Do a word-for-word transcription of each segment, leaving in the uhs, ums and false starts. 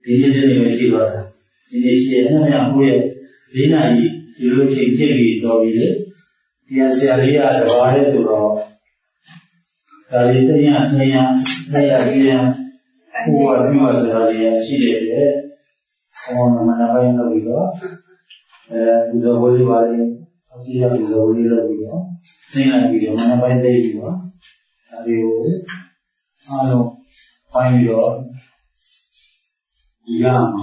ဒီနေ့တည်းပဲရှိတော့တာဒီနေ့ရှိရင်အဲ့ဒါကိုရဲ့လေးနာရီဒီလိုချိန်ပြည့်ပြီးတော်ပြီလေဒီဆရာလေးကတဘာလဲဆိုတော့ဒါလေးတရားတရားတရားကြီးရဟိုကပြောဆိုတာလေးရှိတယ်လေဟောမနာပိုင်းလို့ပြီးတော့အဲဒီလိုဝေးပါလေအစီအစဉ်လိုလေးလို့ပြီးတော့သိနေပြီးတော့မနာပိုင်းသိပြီးတော့ဒါလေးကိုအားလုံးပိုင်းပြီးတော့ဒီရမှာ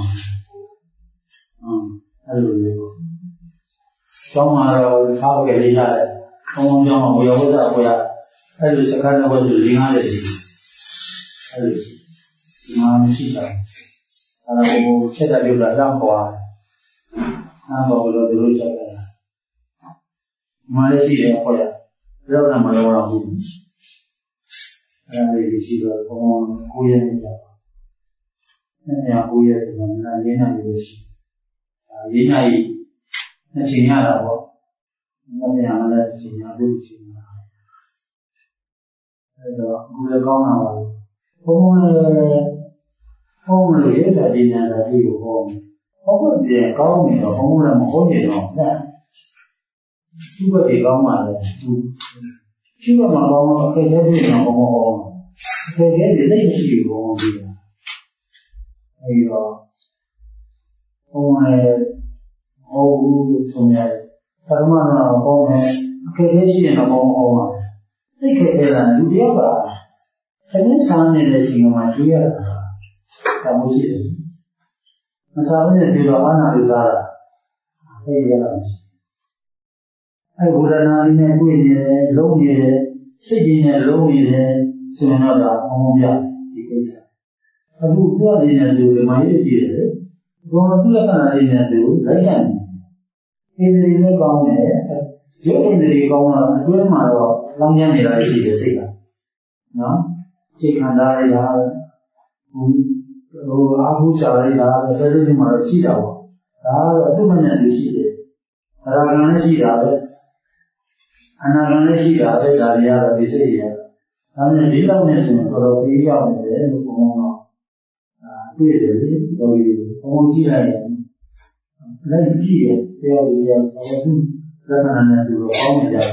အဲ့လိုမျိုးကျောင်းမှာတော့ထားခဲ့လေးရတယ်။ဘုံဘုံကျောင်းမှာဝေယဝဇ္ဇကိုရအဲ့လိုစကားတော့ဆို၄၅၀ရှိအဲ့လိုဒီမှာမရှိတာ။အဲ့ဒါကိုချက်တာပြောတာလမ်းပေါ်။နားပေါ်လို့တို့ချက်တာ။မလေးရှိတယ်ခေါ်ရ။ပြောတာမလို့တော့ဘူး။အဲ့ဒါလေးရှိတော့ဘုံဘုံကိုရနေကြပါ။အဲ့ဒါကိုရဆိုတော့နားရင်းနေလို့ရှိ။လေးနာရီအချိန်ရတာပေါ့။မမြင်ရတဲ့အချိန်ရလို့ချိန်ရတာ။အဲတော့ဘုရားကောင်းတာပါ။ဘုံဘုံလည်းဘုံလို့ရတဲ့ဒီညာတာဒီကိုဟော။ဘုံဘုံကြီးကောင်းနေတော့ဘုံဘုံလည်းမဟုတ်နေတော့ဗျာ။ဒီဘက်ဒီကောင်းပါလေ။သူဒီဘက်မှာကောင်းတော့အခက်အခဲတွေတော့ဘုံဘုံဟော။အခက်အခဲတွေလည်းမရှိဘူးဘုံဘုံကြီး။အဲဒီတော့ဘုံလည်းဟုတ်ဘူးဆိုရင်ပရမနာဟောမယ်အခက်အခဲရှိရင်တော့ဟောမှာသိခဲ့တဲ့လားလူတယောက်ကခဏစားနေတဲ့ချိန်မှာတွေ့ရတာဒါမှရှိတယ်မစားဘဲနဲ့ပြီးတော့အာနာလို့စားတာအဲ့ဒီကတော့အဲ့ဘုရားနာလေးနဲ့တွေ့နေတယ်လုံးနေတယ်စိတ်ကြီးနဲ့လုံးနေတယ်ဆိုရင်တော့ဒါအမှန်ပြဒီကိစ္စအခုပြောနေတဲ့လူတွေမှရေးကြည့်တယ်ဘုံသူလက္ခဏာလေးနဲ့သူလိုက်ရတယ်ဣန္ဒြေလည်းကောင်းတယ်ရုပ်ဣန္ဒြေကောင်းတော့အတွင်းမှာတော့လောင်းကျမ်းနေတာရှိတယ်စိတ်ကနော်စိတ်ခန္ဓာလေးကဟိုဟိုအာဟုစာလေးကတော်တော်ဒီမှာတော့ရှိတာပေါ့ဒါကတော့အတုမနဲ့လူရှိတယ်အရာကံလည်းရှိတာပဲအနာကံလည်းရှိတာပဲဒါတွေကတော့ဒီစိတ်တွေဒါနဲ့ဒီလောက်နဲ့ဆိုရင်တော်တော်ပြေးရောက်နေတယ်လို့ဘုံတော့တွေ့တယ်လေတော်ကြီးဘုံကြည့်လိုက်ရင်လိုက်ကြည့်တယ်တရားစီရင်ဘာလို့လက္ခဏာနဲ့သူတို့အောင်းနေကြတာ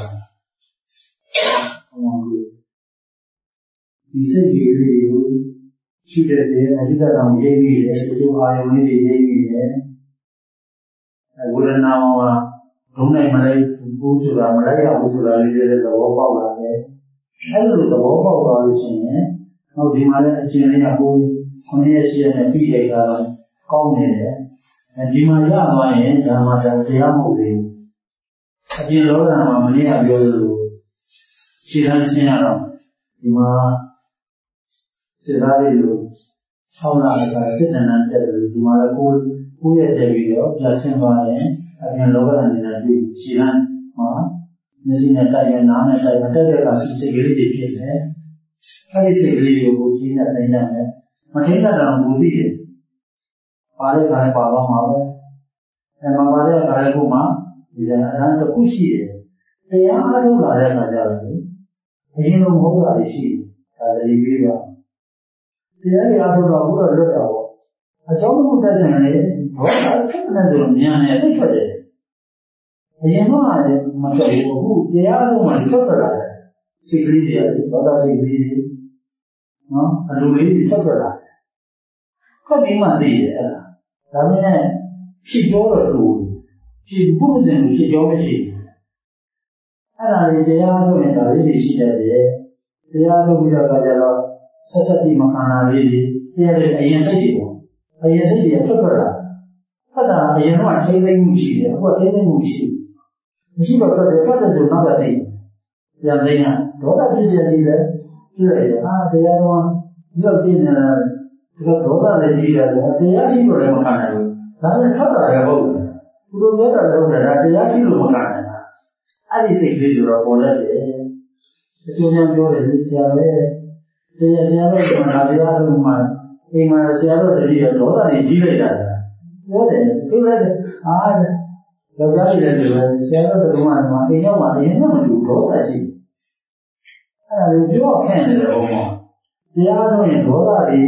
ဘုံကြီးဒီစိတ်ကြီးတွေကိုရှိတဲ့နေအဓိကတောင်ရေးပြီးတယ်ဒီလိုအာယုံလေးတွေရေးပြီးတယ်အဲဝေဒနာမှာဒုံနိုင်မလိုက်ဘူးဆိုတာမလိုက်ရဘူးဆိုတာလေးတွေသဘောပေါက်လာတယ်အဲလိုသဘောပေါက်သွားလို့ရှိရင်ဟောဒီမှာလည်းအရှင်လေးကကိုယ်ခொနည်းရှိရတဲ့ပြီးလိုက်တာကောင်းနေတယ်အဲဒီမှာရသွားရင်ဒါမှတရားမဟုတ်သေးဘူးအပြင်လောကမှာမင်းကပြောလို့ခြေတန်းရှင်းရတော့ဒီမှာစေသားလေးလို၆လကစစ်တမ်းတက်တယ်ဒီမှာလည်းကိုယ်ကိုယ့်ရဲ့တက်ပြီးတော့ပြရှင်းသွားရင်အပြင်လောကအနေနဲ့တွေ့ခြေတန်းမှာမျက်စိနဲ့တိုက်ရနားနဲ့တိုက်ရတက်တဲ့အခါစိတ်ကလေးတွေဖြစ်တယ်အဲဒီစိတ်ကလေးတွေကိုကြည့်နေနိုင်တယ်မထိတ်တာတော့ဘူးသိတယ်ပါတဲ့ခါနဲ့ပါသွားမှာပဲအဲမှာပါတဲ့ခါလေးကမှဒီကအရန်တစ်ခုရှိတယ်တရားအားထုတ်လာတဲ့အခါကျတော့အရင်လိုမဟုတ်တာရှိတယ်ဒါတည်းပြီးပါတရားရအားထုတ်တော့ဘုရားလွတ်တာပေါ့အကြောင်းတစ်ခုတက်စင်လေဘောတာခက်နေဆိုမြန်နေသိထွက်တယ်အရင်ကလည်းမထွက်ဘူးအခုတရားထုတ်မှထွက်လာတယ်စိတ်ကလေးတွေဘောတာစိတ်ကလေးတွေနော်အလိုလေးတွေထွက်လာတယ်ခက်ပြီးမှသိတယ်အဲ့ဒါဒါပေမဲ့ဖြစ်ကြောတော့လို့ဖြစ်ဘုရင်ကိုဖြစ်ကြောမရှိဘူးအဲ့ဒါလေးတရားထုတ်ရင်ဒါလေးတွေရှိတယ်တရားထုတ်ပြီးတော့ကြတော့ဆက်ဆက်ပြီးမခံတာလေးတွေတရားတွေအရင်စိတ်တွေပေါ့အရင်စိတ်တွေထွက်ထွက်လာဖတ်တာအရင်ကထိသိမှုရှိတယ်အခုကထိသိမှုရှိမရှိတော့ထွက်တယ်ထွက်တယ်ဆိုတော့သိပြန်သိရင်ဒေါသဖြစ်ခြင်းကြီးလည်းပြည့်ရတယ်အာတရားတော်ဒီတော့ကျင့်နေတာဒီတော့ဒေါသလည်းကြီးတယ်တရားကြီးလို့လည်းမခံနိုင်ဘူးဒါနဲ့ထွက်တာလည်းဟုတ်တယ်သူတို့ပြောတာလည်းဟုတ်တယ်ဒါတရားကြီးလို့မခံနိုင်တာအဲ့ဒီစိတ်လေးတွေတော့ပေါ်လက်တယ်အကျဉ်းချုပ်ပြောတယ်ဆရာပဲတရားဆရာတော်ကနာတရားတော်မှာအိမ်မှာဆရာတော်တတိယဒေါသတွေကြီးလိုက်တာပြောတယ်ပြောတယ်အာယောက်ျားကြီးလည်းပြောတယ်ဆရာတော်ကမှအိမ်ရောက်မှအရင်ကမတူဒေါသရှိအဲ့ဒါလေးပြောခန့်နေတယ်ဘုံမှာတရားတော်ရင်ဒေါသတွေ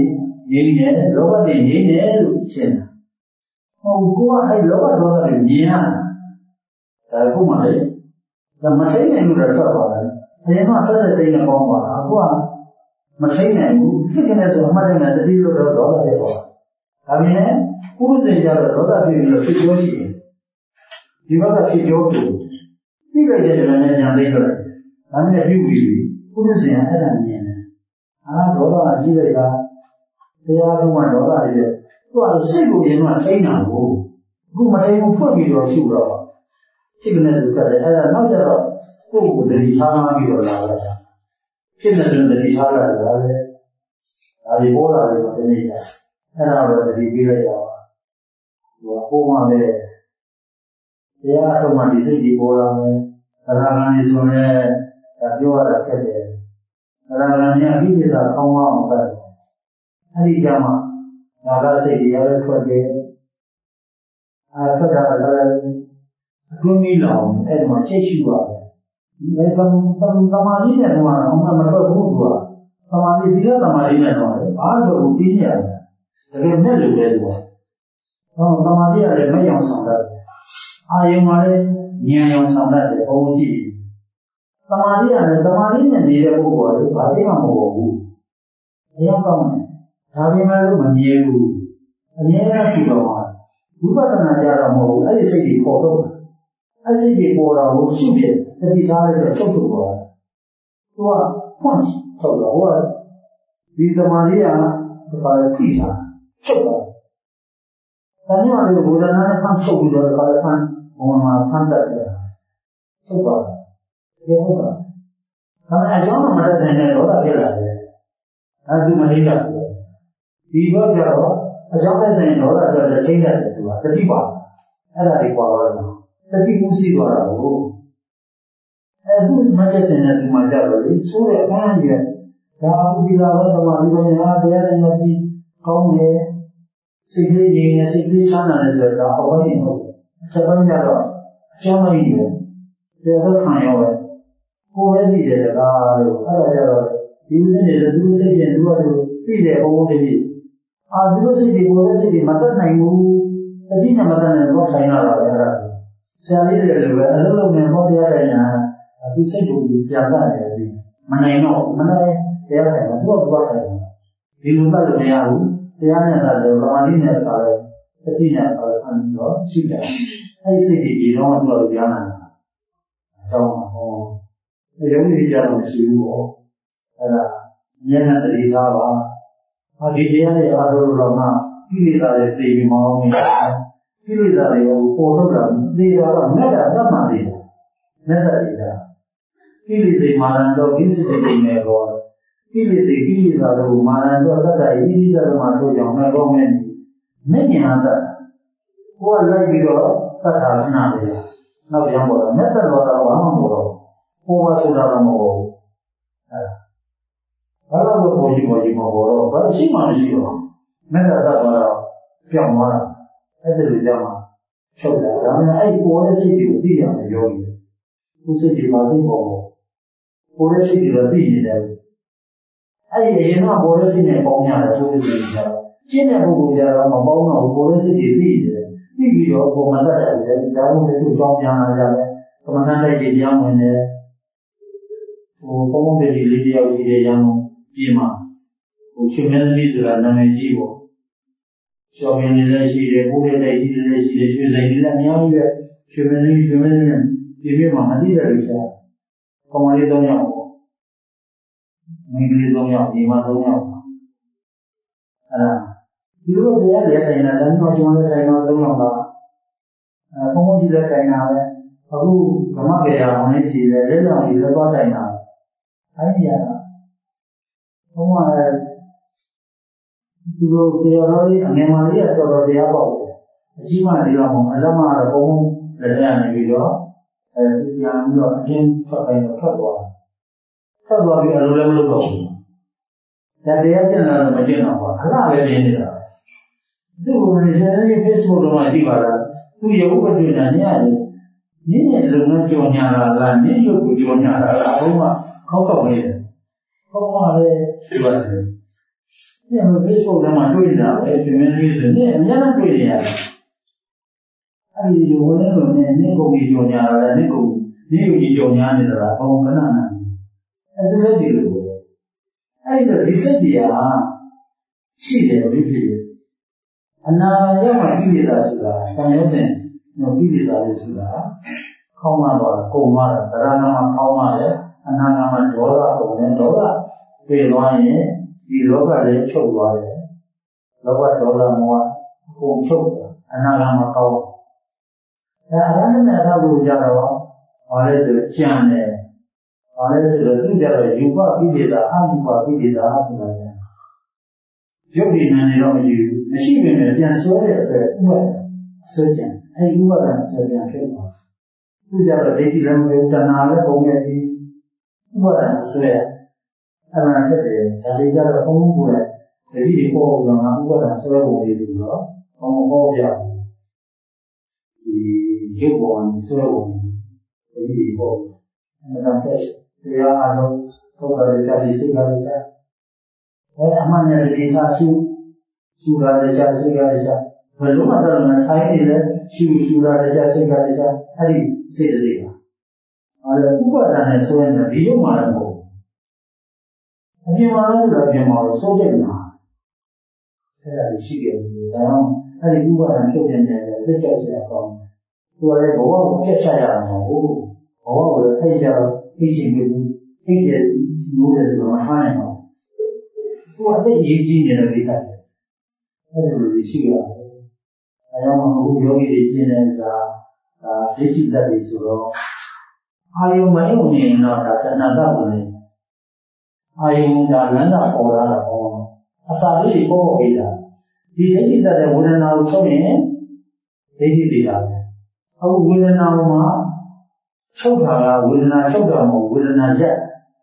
ငြိမ်းတယ်လောဘတွေငြိမ်းတယ်လို့ရှင်းတာဟုတ်ကိုကအဲ့လောဘဒေါသတွေမြင်ရတာဒါကိုမှလေဒါမသိနိုင်လို့တော့ထွက်သွားတယ်အရင်ကထွက်တဲ့စိတ်နဲ့ပေါင်းသွားတာအခုကမသိနိုင်ဘူးဖြစ်ကနေဆိုအမှတ်တမဲ့တတိလို့တော့ဒေါသဖြစ်သွားဒါပေမဲ့ပုရုသေကြတော့ဒေါသဖြစ်ပြီးတော့ဖြစ်ကျော်ရှိတယ်ဒီဘက်ကဖြစ်ကျော်တူသိလိုက်တဲ့လည်းညာသိတော့ဒါနဲ့ပြုပြီးပုရုသေကအဲ့ဒါမြင်တယ်အာဒေါသကကြီးလိုက်တာတရားထုံးကဒေါသတွေတဲ့သူကစိတ်ကိုရင်ကထိန်းတာကိုအခုမထိန်းဘူးဖွင့်ပြီးတော့ရှုတော့ဖြစ်ကနေဆိုကြတယ်အဲ့ဒါနောက်ကျတော့ကိုယ့်ကိုယ်တတိထားပြီးတော့လာတာဖြစ်နေတယ်တတိထားလာတာလေဒါဒီပေါ်လာတယ်ဒီနေ့ကအဲ့ဒါတော့တတိပြီးလိုက်ရပါဟိုပုံမှန်ပဲတရားထုံးမှဒီစိတ်ကြီးပေါ်လာမယ်သရဂန်ကြီးဆိုရင်ပြောရတာခက်တယ်သရဂန်ကြီးအပြီးပြတာကောင်းအောင်ပဲအဲ့ဒီကြမှာနာဂစိတ်တွေရထွက်တယ်အဲထွက်တာလည်းအတွင်းကြီးလောင်အဲ့ဒီမှာချိတ်ရှိပါတယ်ဒီကံတန်တမာလေးနဲ့တော့အမှမထွက်ဘူးသူကတမာလေးဒီကတမာလေးနဲ့တော့ဘာလို့ဘူးပြင်းရတယ်တကယ်နဲ့လို့လဲသူကဟောတမာလေးကလည်းမယောင်ဆောင်တတ်တယ်အာယုံကလည်းဉာဏ်ယောင်ဆောင်တတ်တယ်ဘုံကြည့်တမာလေးကလည်းတမာလေးနဲ့နေတဲ့ပုဂ္ဂိုလ်ကဘာစိတ်မှမဟုတ်ဘူးအရင်ကောင်းတယ်ဒါပေမဲ့လို့မမြဲဘူးအမြဲတမ်းရှိတော့မှာဝိပဿနာကြတော့မဟုတ်ဘူးအဲ့ဒီစိတ်ကြီးပေါ်တော့အဲ့စိတ်ကြီးပေါ်တော့ကိုရှုတယ်တတိထားလိုက်တော့ချုပ်ထုတ်သွားတယ်သူကဖွင့်ထုတ်တော့ဟိုကဒီသမာဓိကဒီပါဖိတာချုပ်သွားတယ်တဏှာလေးဘုရားနာနဲ့ဖန်ချုပ်ပြီးတော့ဒီပါဖန်ဘုံမှာဖန်ဆက်တယ်ချုပ်သွားတယ်ဒီဟုတ်တာဒါနဲ့အကြောင်းမတတ်တဲ့နဲ့တော့ပြလာတယ်အဲ့ဒီမလေးကဒီဘက်ကတော့အကြောင်းနဲ့ဆိုင်ဒေါသအတွက်လည်းချိန်ရတယ်သူကတတိပါအဲ့ဒါလေးပေါ်လာတယ်တတိကူးစီသွားတာကိုအဲ့ဒီမကျစင်တဲ့ဒီမှာကြတော့လေဆိုးတဲ့အပိုင်းကြီးဒါအခုဒီလာတော့မှဒီပိုင်းဟာတရားတိုင်းမကြည့်ကောင်းတယ်စိတ်ကလေးငြိမ်နေစိတ်ကလေးချမ်းသာနေဆိုတော့အဝိုင်းဟုတ်တယ်ဆက်ပိုင်းကြတော့အကျမ်းမကြီးတယ်တရားခံရောပဲကိုယ်ပဲကြည့်တယ်ကားလို့အဲ့ဒါကြတော့ဒီဥစဉ်တွေသူစိတ်ပြန်သူကသူသိတယ်ဘုံဘုံတည်းအာသူတို့စိတ်တွေကိုလည်းစိတ်တွေမတတ်နိုင်ဘူးတတိနဲ့မတတ်နိုင်တော့ဆိုင်ရတာပဲအဲ့ဒါဆရာလေးတွေလည်းပဲအလုံးလုံးနဲ့ဟောတရားတိုင်းညာသူစိတ်ကိုပြန်တတ်တယ်ဒီမနိုင်တော့မနိုင်တရားဆိုင်မှာသူကသူကဆိုင်မှာဒီလိုတတ်လို့မရဘူးတရားနဲ့တတ်တယ်ဗမာလေးနဲ့ပါတယ်တတိနဲ့ပါတယ်အဲ့တော့ရှိတယ်အဲ့ဒီစိတ်တွေဒီတော့သူကကြားနိုင်တာအကြောင်းဟောအဲရုံးကြီးကြတော့မရှိဘူးဟောအဲ့ဒါဉာဏ်နဲ့တတိထားပါဟာဒီတရားတွေအားလုံးတော့မှကိလေသာတွေသိပြီးမအောင်နေတယ်ကိလေသာတွေကိုပေါ်ထုတ်တာသိတာကမဲ့တာသတ်မှန်တယ်မဲ့တာတွေကကိလေသာမာနတော့ကိစ္စတွေနေတော့ကိလေသာကိလေသာတို့မာနတော့သတ္တဣတိဓမ္မတို့ကြောင့်မဲ့တော့မဲ့မဲ့ညာတတ်ကိုယ်ကလိုက်ပြီးတော့သတ္တာခဏလေးနောက်ပြန်ပေါ်တော့မဲ့တတ်တော့တော့ဘာမှမပေါ်တော့ကိုယ်ကဆိုတာတော့မဟုတ်ဘူးအဲဘာလို့ပေါ်ကြီးပေါ်ကြီးမပေါ်တော့ဘာရှိမှမရှိတော့မဲ့တာတော့ပြောင်းသွားတာအဲ့ဒီလိုကြောင့်ချုပ်လာဒါမှအဲ့ဒီပေါ်တဲ့စိတ်ကိုသိရမယ်ရောကြီးကိုယ်စိတ်ဒီမှာစိတ်ပေါ်ပေါ်တဲ့စိတ်ကိုသိနေတယ်အဲ့ဒီအရင်ကပေါ်တဲ့စိတ်နဲ့ပေါင်းရတယ်ဆိုလို့ရှိရင်ကျင့်တဲ့ပုဂ္ဂိုလ်ကြတော့မပေါင်းတော့ဘူးပေါ်တဲ့စိတ်တွေသိနေတယ်သိပြီးတော့ပုံမှန်တတ်တယ်ဒါမှမဟုတ်သူ့ကြောင်းပြန်လာကြတယ်ကမ္မဋ္ဌာန်းတိုက်ကြီးကြောင်းဝင်တယ်ဟိုပုံပုံတွေလေးတယောက်ကြီးတဲ့ရောင်းပြင်မှာဟိုရှင်မင်းသမီးဆိုတာနာမည်ကြီးပေါ့ကျော်ပြင်းလည်းရှိတယ်ဘုရားတိုက်ကြီးလည်းရှိတယ်ရွှေဆိုင်ကြီးလည်းအများကြီးပဲရှင်မင်းသမီးရှင်မင်းသမီးဒီပြမှာမသိတယ်လို့ဆိုတာကောင်မလေး၃ယောက်ပေါ့မိန်းကလေး၃ယောက်ညီမ၃ယောက်အဲ့ဒါဒီလိုတရားတွေတိုင်တာဇန်နဝါရီလတိုင်တော့၃ယောက်ကအဲဘုံဘုံကြီးလည်းတိုင်တာပဲအခုဓမ္မကေရာဝင်ရှိတယ်လက်တော်ကြီးလည်းသွားတိုင်တာအဲ့ဒီရတာဘုံကလည်းဒီလိုတရားတော်ကြီးအငယ်မလေးကတော့တော်တရားပေါ့အကြီးမလေးတော့အလမကတော့ဘုံဘုံလက်ရနေပြီးတော့အဲဒီပြန်ပြီးတော့အချင်းထွက်တိုင်းတော့ထွက်သွားထွက်သွားပြီးအလိုလည်းမလုပ်တော့ဘူးဒါတရားကျင့်လာတော့မကျင့်တော့ဘူးအလားပဲပြင်းနေတာသူ့ကိုလည်းရှင်ရဲ့ Facebook တော့မှကြည့်ပါလားသူရုပ်ဝတ္ထုညာညရတယ်ညညလုံနဲ့ကြော်ညာလာလားညရုပ်ကိုကြော်ညာလာလားဘုံကခောက်ခောက်နေတယ်ဘုံကလည်းဒီပါတယ်ညเนี่ยมันไม่ส่งมาด้วยนะไอ้ที่มันนี่สิเนี่ยมันยังด้วยเนี่ยไอ้ยูเนี่ยเนี่ยนี่กูมีจงยาแล้วนี่กูนี่กูมีจงยาเนี่ยละဘာမှမနာနိုင်အဲ့ဒါလည်းဒီလိုပဲအဲ့ဒါဒီစက်ကြီးอ่ะရှိတယ်ဘိဖြစ်အနာရမှာကိလေသာဆိုတာတန်ရုံးစဉ်နော်ကိလေသာလေးဆိုတာခေါင်းမသွားတာကုန်သွားတာတရားနာမှာခေါင်းရတယ်အနာနာမှာဒေါသကုန်တယ်ဒေါသပြေသွားရင်ဒီလောကလည်းချုပ်သွားတယ်လောဘဒေါသမောဟကုန်ချုပ်အနာနာမှာကောင်းဒါအရဟံနဲ့အဘုရားတော့ဘာလဲဆိုကြံတယ်ဘာလဲဆိုတော့သူကြတော့ယူပပိဋိတာအယူပပိဋိတာဆိုတာကြံရုပ်ဒီနာနေတော့မရှိဘူးမရှိပေမဲ့ပြန်ဆွဲတဲ့ဆွဲဥပဒဆွဲကြံအဲဒီဥပဒဆွဲကြံဖြစ်သွားသူကြတော့ဒိဋ္ဌိလည်းမဟုတ်တဏှာလည်းပုံခဲ့ပြီးဥပဒဆွဲအမှန်ဖြစ်တယ်ဒါတွေကြတော့ဘုံကိုယ်တတိတွေပေါ်တော့ငါဥပဒဆွဲပုံလေးဆိုတော့ဘုံဟောပြဒီရုပ်ပေါ်နဲ့ဆွဲပုံတတိတွေပေါ်အမှန်ဖြစ်တရားအလုံးသုခရကြတိစိတ်ကရကြအဲအမှန်နဲ့ဒီသာရှုရှုရတဲ့ကြစိတ်ကရကြဘယ်လိုမှတော့မထိုင်နေလဲရှုရှုရတဲ့ကြစိတ်ကရကြအဲ့ဒီစိတ်စိတ်ပါအဲဥပဒနဲ့ဆွဲနေဒီရုပ်မှလည်းမဟုတ်အပြင်မှာလည်းဆိုတော့အပြင်မှာလို့စိုးကျင်တာအဲ့ဒါရှိခဲ့တယ်ဒါကြောင့်အဲ့ဒီဥပဒဖြုတ်ပြနေတယ်လက်ကျက်စရာကောင်းတယ်သူကလည်းဘဝကိုပြတ်ချရမှာမဟုတ်ဘူးဘဝကိုလည်းအဲ့ကြတော့သိချင်ပြီးသိတဲ့မျိုးတွေဆိုတော့မထားနိုင်ပါဘူးသူကအဲ့ရေးကြည့်နေတဲ့ကိစ္စတွေအဲ့လိုတွေရှိရတယ်အဲကြောင့်မို့အခုယောဂီတွေကျင့်တဲ့စာဒါဒိဋ္ဌိသတ္တိဆိုတော့အာယုံမယုံနေတော့ဒါတဏှာသတ်ဝင်နေအာယုံဒါလမ်းသာပေါ်လာတာပေါ့အစာလေးတွေပေါ်ပြီးတာဒီဒိဋ္ဌိသတ်တဲ့ဝေဒနာကိုချုပ်ရင်ဒိဋ္ဌိတွေလာတယ်အခုဝေဒနာမှာချုပ်တာကဝေဒနာချုပ်တာမဟုတ်ဝေဒနာရက်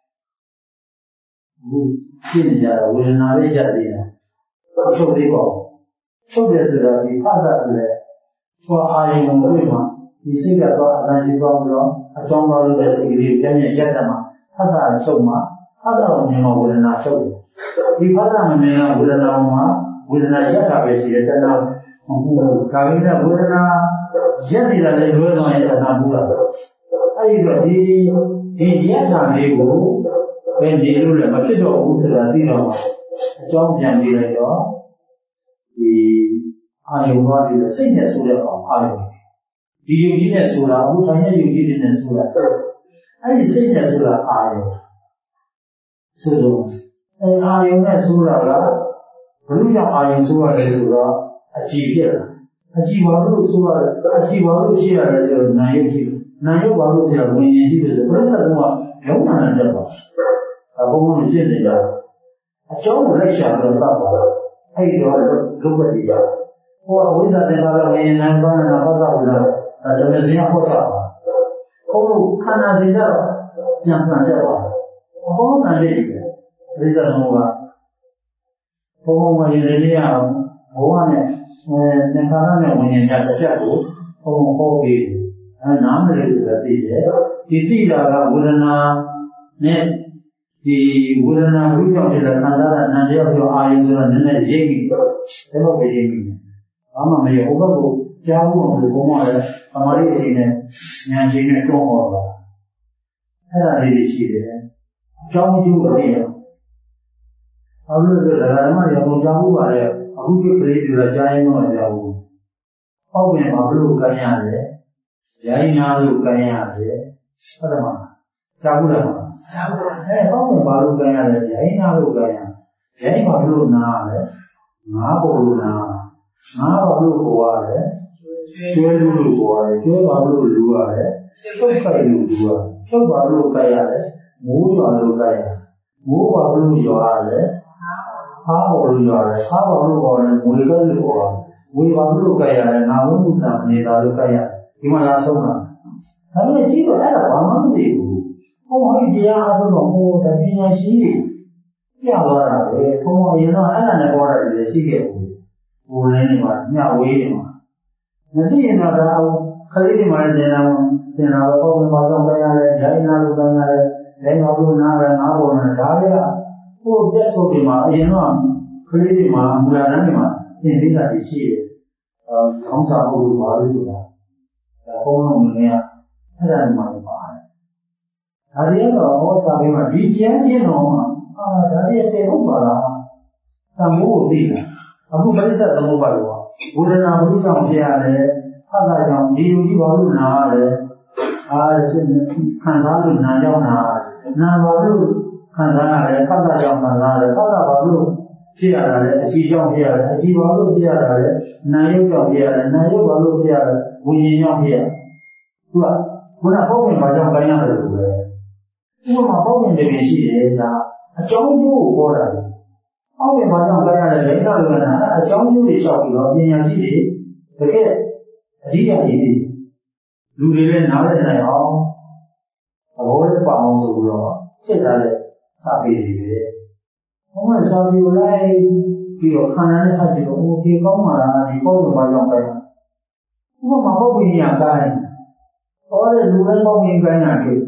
ဘူးဖြစ်နေကြတာဝေဒနာလေးရက်သေးတာချုပ်သေးပါချုပ်တယ်ဆိုတာဒီဖတ်တာဆိုတဲ့ဟောအာယုံတွေမှာဒီစိတ်ကတော့အတန်ရှိသွားပြီးတော့အကြောင်းပါလို့တဲ့စိတ်ကလေးပြန်ပြန်ရက်တယ်မှာဖတ်တာချုပ်မှာဖတ်တာကိုမြင်မှာဝေဒနာချုပ်တယ်ဒီဖတ်တာမမြင်ကဝေဒနာမှာဝေဒနာရက်တာပဲရှိတယ်တဏှာမဟုတ်ဘူးဒါကြီးကဝေဒနာရက်နေတာလည်းလွဲသွားရင်တဏှာဘူးလားအဲ့ဒီတော့ဒီဒီရက်တာလေးကိုဘယ်နေလို့လဲမဖြစ်တော့ဘူးဆိုတာသိတော့အကြောင်းပြန်ပြီးလိုက်တော့ဒီအာယုံသွားပြီးတော့စိတ်နဲ့ဆိုတဲ့အောင်အာယုံဒီယုံကြည်နဲ့ဆိုတာအခုတိုင်းရဲ့ယုံကြည်တဲ့နဲ့ဆိုတာအဲ့ဒီစိတ်နဲ့ဆိုတာအာယုံဆိုတော့အဲအာယုံနဲ့ဆိုတာကဘယ်လိုကြောင့်အာယုံဆိုရလဲဆိုတော့အကြည်ပြက်တာအကြည်ဘာလို့ဆိုရလဲအကြည်ဘာလို့ရှိရလဲဆိုတော့နာယုံရှိနာယုံဘာလို့ဆိုတော့ဝิญဉ်ရှိလို့ဆိုပြစ္ဆတ်ကရုံနာနဲ့ပါအဘုံကိုကျင့်နေကြအကြောင်းကိုလိုက်ရှာတော့တတ်ပါလားအဲ့ဒီတော့လုတ်ပတ်ကြည့်ကြဟိုအဝိဇ္ဇာတင်လာတော့ဝิญဉ်နဲ့ပါဏာပတ်တာဘူးလားဒါတမစင်းဖို့တာပါဘုံကိုခန္ဓာစီတော့ပြန်ပြန်ကြပါအဘုံနဲ့လေးပဲဝိဇ္ဇာမောကဘုံဘုံရည်လေးရဘဝနဲ့အဲသင်္ခါရနဲ့ဝิญဉ်ချက်တစ်ချက်ကိုဘုံဟောပြီးအဲနားမလို့ဆိုတာသိတယ်ဒီသိတာကဝေဒနာနဲ့ဒီဝေဒနာဝိကြောင့်တဲ့ခံစားတာနာတရားပြောအာယုဆိုတော့နည်းနည်းရိပ်ပြီးတယ်လို့ပဲရိပ်ပြီးဘာမှမရဟိုဘက်ကိုကြားဖို့ဘုံကလည်းသမာဓိအချိန်နဲ့ဉာဏ်ချိန်နဲ့တွန်းဟောတာအဲ့ဒါလေးတွေရှိတယ်အကြောင်းကျိုးတွေရဘာလို့လဲဆိုတော့ဓမ္မတွေဘုံကြားဖို့ပါလေအခုဒီကလေးတွေကကြားရင်တော့ကြားဘူးဟောက်ပြန်ဘာလို့ကမ်းရတယ်ရိုင်းနာလို့ကမ်းရတယ်ဟုတ်တယ်မလားကြားဘူးလားကြားဘူးအဲဟောက်ပြန်ဘာလို့ကမ်းရတယ်ရိုင်းနာလို့ကမ်းရတယ်ရိုင်းဘာလို့နာလဲငါးပေါ်လို့နာငါးဘာလို့ကိုရတယ်ကျွဲလို့လို့ကိုရတယ်ကျွဲဘာလို့လူရတယ်ချုပ်ခိုက်လို့လူရတယ်ချုပ်ဘာလို့ကမ်းရတယ်မိုးရွာလို့ကမ်းရတယ်မိုးဘာလို့ရွာရတယ်ဟာပေါ်လို့ရတယ်ဟာပေါ်လို့ပေါ်တယ်ငွေကလို့ပေါ်တယ်ငွေဘာလို့ကရတယ်နာဝုမှုစာနေတာလို့ကရတယ်ဒီမှာလာဆုံးတာဒါပေမဲ့ကြည့်တော့အဲ့ဒါဘာမှမသိဘူးဟောဟိုတရားအဆုံးတော့ဟိုတပညာရှိတွေပြသွားတာပဲဘုံအရင်တော့အဲ့ဒါနဲ့ပေါ်တာတွေရှိခဲ့ဘူးဟိုလည်းနေမှာညဝေးနေမှာမသိရင်တော့ဒါခလေးတွေမှာတင်လာတင်လာတော့ဘုံမှာတော့ကရတယ်ဒိုင်းနာလို့ကရတယ်ဒိုင်းဘာလို့နာလဲငါးပေါ်နဲ့ဒါတွေကဟိုတက်ဆိုဒီမှာအရင်တော့ခကလေးတွေမှာမူလာတန်းတွေမှာသင်ပေးတာတွေရှိတယ်။အဲခေါင်းစာအုပ်လို့ပါလို့ဆိုတာဒါဘုန်းတော်မြင်ရအဲ့ဒါမှမပါတယ်။ဒါတွေကတော့ဟောစာပေမှာဒီကျမ်းချင်းတော်မှာအာဒါတွေတေဟုတ်ပါလား။သံမိုးကိုသိလား။အခုပရိစ္ဆေသမုပ္ပါလောဝေဒနာဘုရားကြောင့်ဖြစ်ရတယ်။ဖတ်တာကြောင့်ဒီလိုကြီးပါလို့နာရတယ်။အာခံစားလို့နာရောက်နာနာပါလို့ခံစားရတယ်ဖတ်တာကြောင့်ခံစားရတယ်ဖတ်တာပါလို့ဖြစ်ရတာလေအစီကြောင့်ဖြစ်ရတယ်အစီပါလို့ဖြစ်ရတာလေနာယုတ်ကြောင့်ဖြစ်ရတယ်နာယုတ်ပါလို့ဖြစ်ရတယ်ဝိညာဉ်ကြောင့်ဖြစ်ရသူကခုနပုံပြင်ပါကြောင့်တိုင်းရတယ်လို့ပဲဥပမာပုံပြင်တကယ်ရှိတယ်ဒါအကြောင်းကျိုးကိုပေါ်တာလေပုံပြင်ပါကြောင့်တိုင်းရတယ်လေအဲ့ဒါလည်းနာအကြောင်းကျိုးတွေလျှောက်ပြီးတော့ပညာရှိတွေတကယ်အဓိကကြီးတွေလူတွေလည်းနားလည်နိုင်အောင်သဘောလည်းပါအောင်ဆိုပြီးတော့ဖြစ်လာတဲ့စာပေတွေပဲဘုံကစာပေကိုလိုက်ပြီးတော့ခန္ဓာနဲ့အပ်ပြီးတော့ဟိုဒီကောင်းမှာဒီပုံစံပါကြောင့်ပဲဥပမာပုပ္ပိယကိုင်းဟောတဲ့လူတိုင်းပုံရင်ကိုင်းတာတွေ့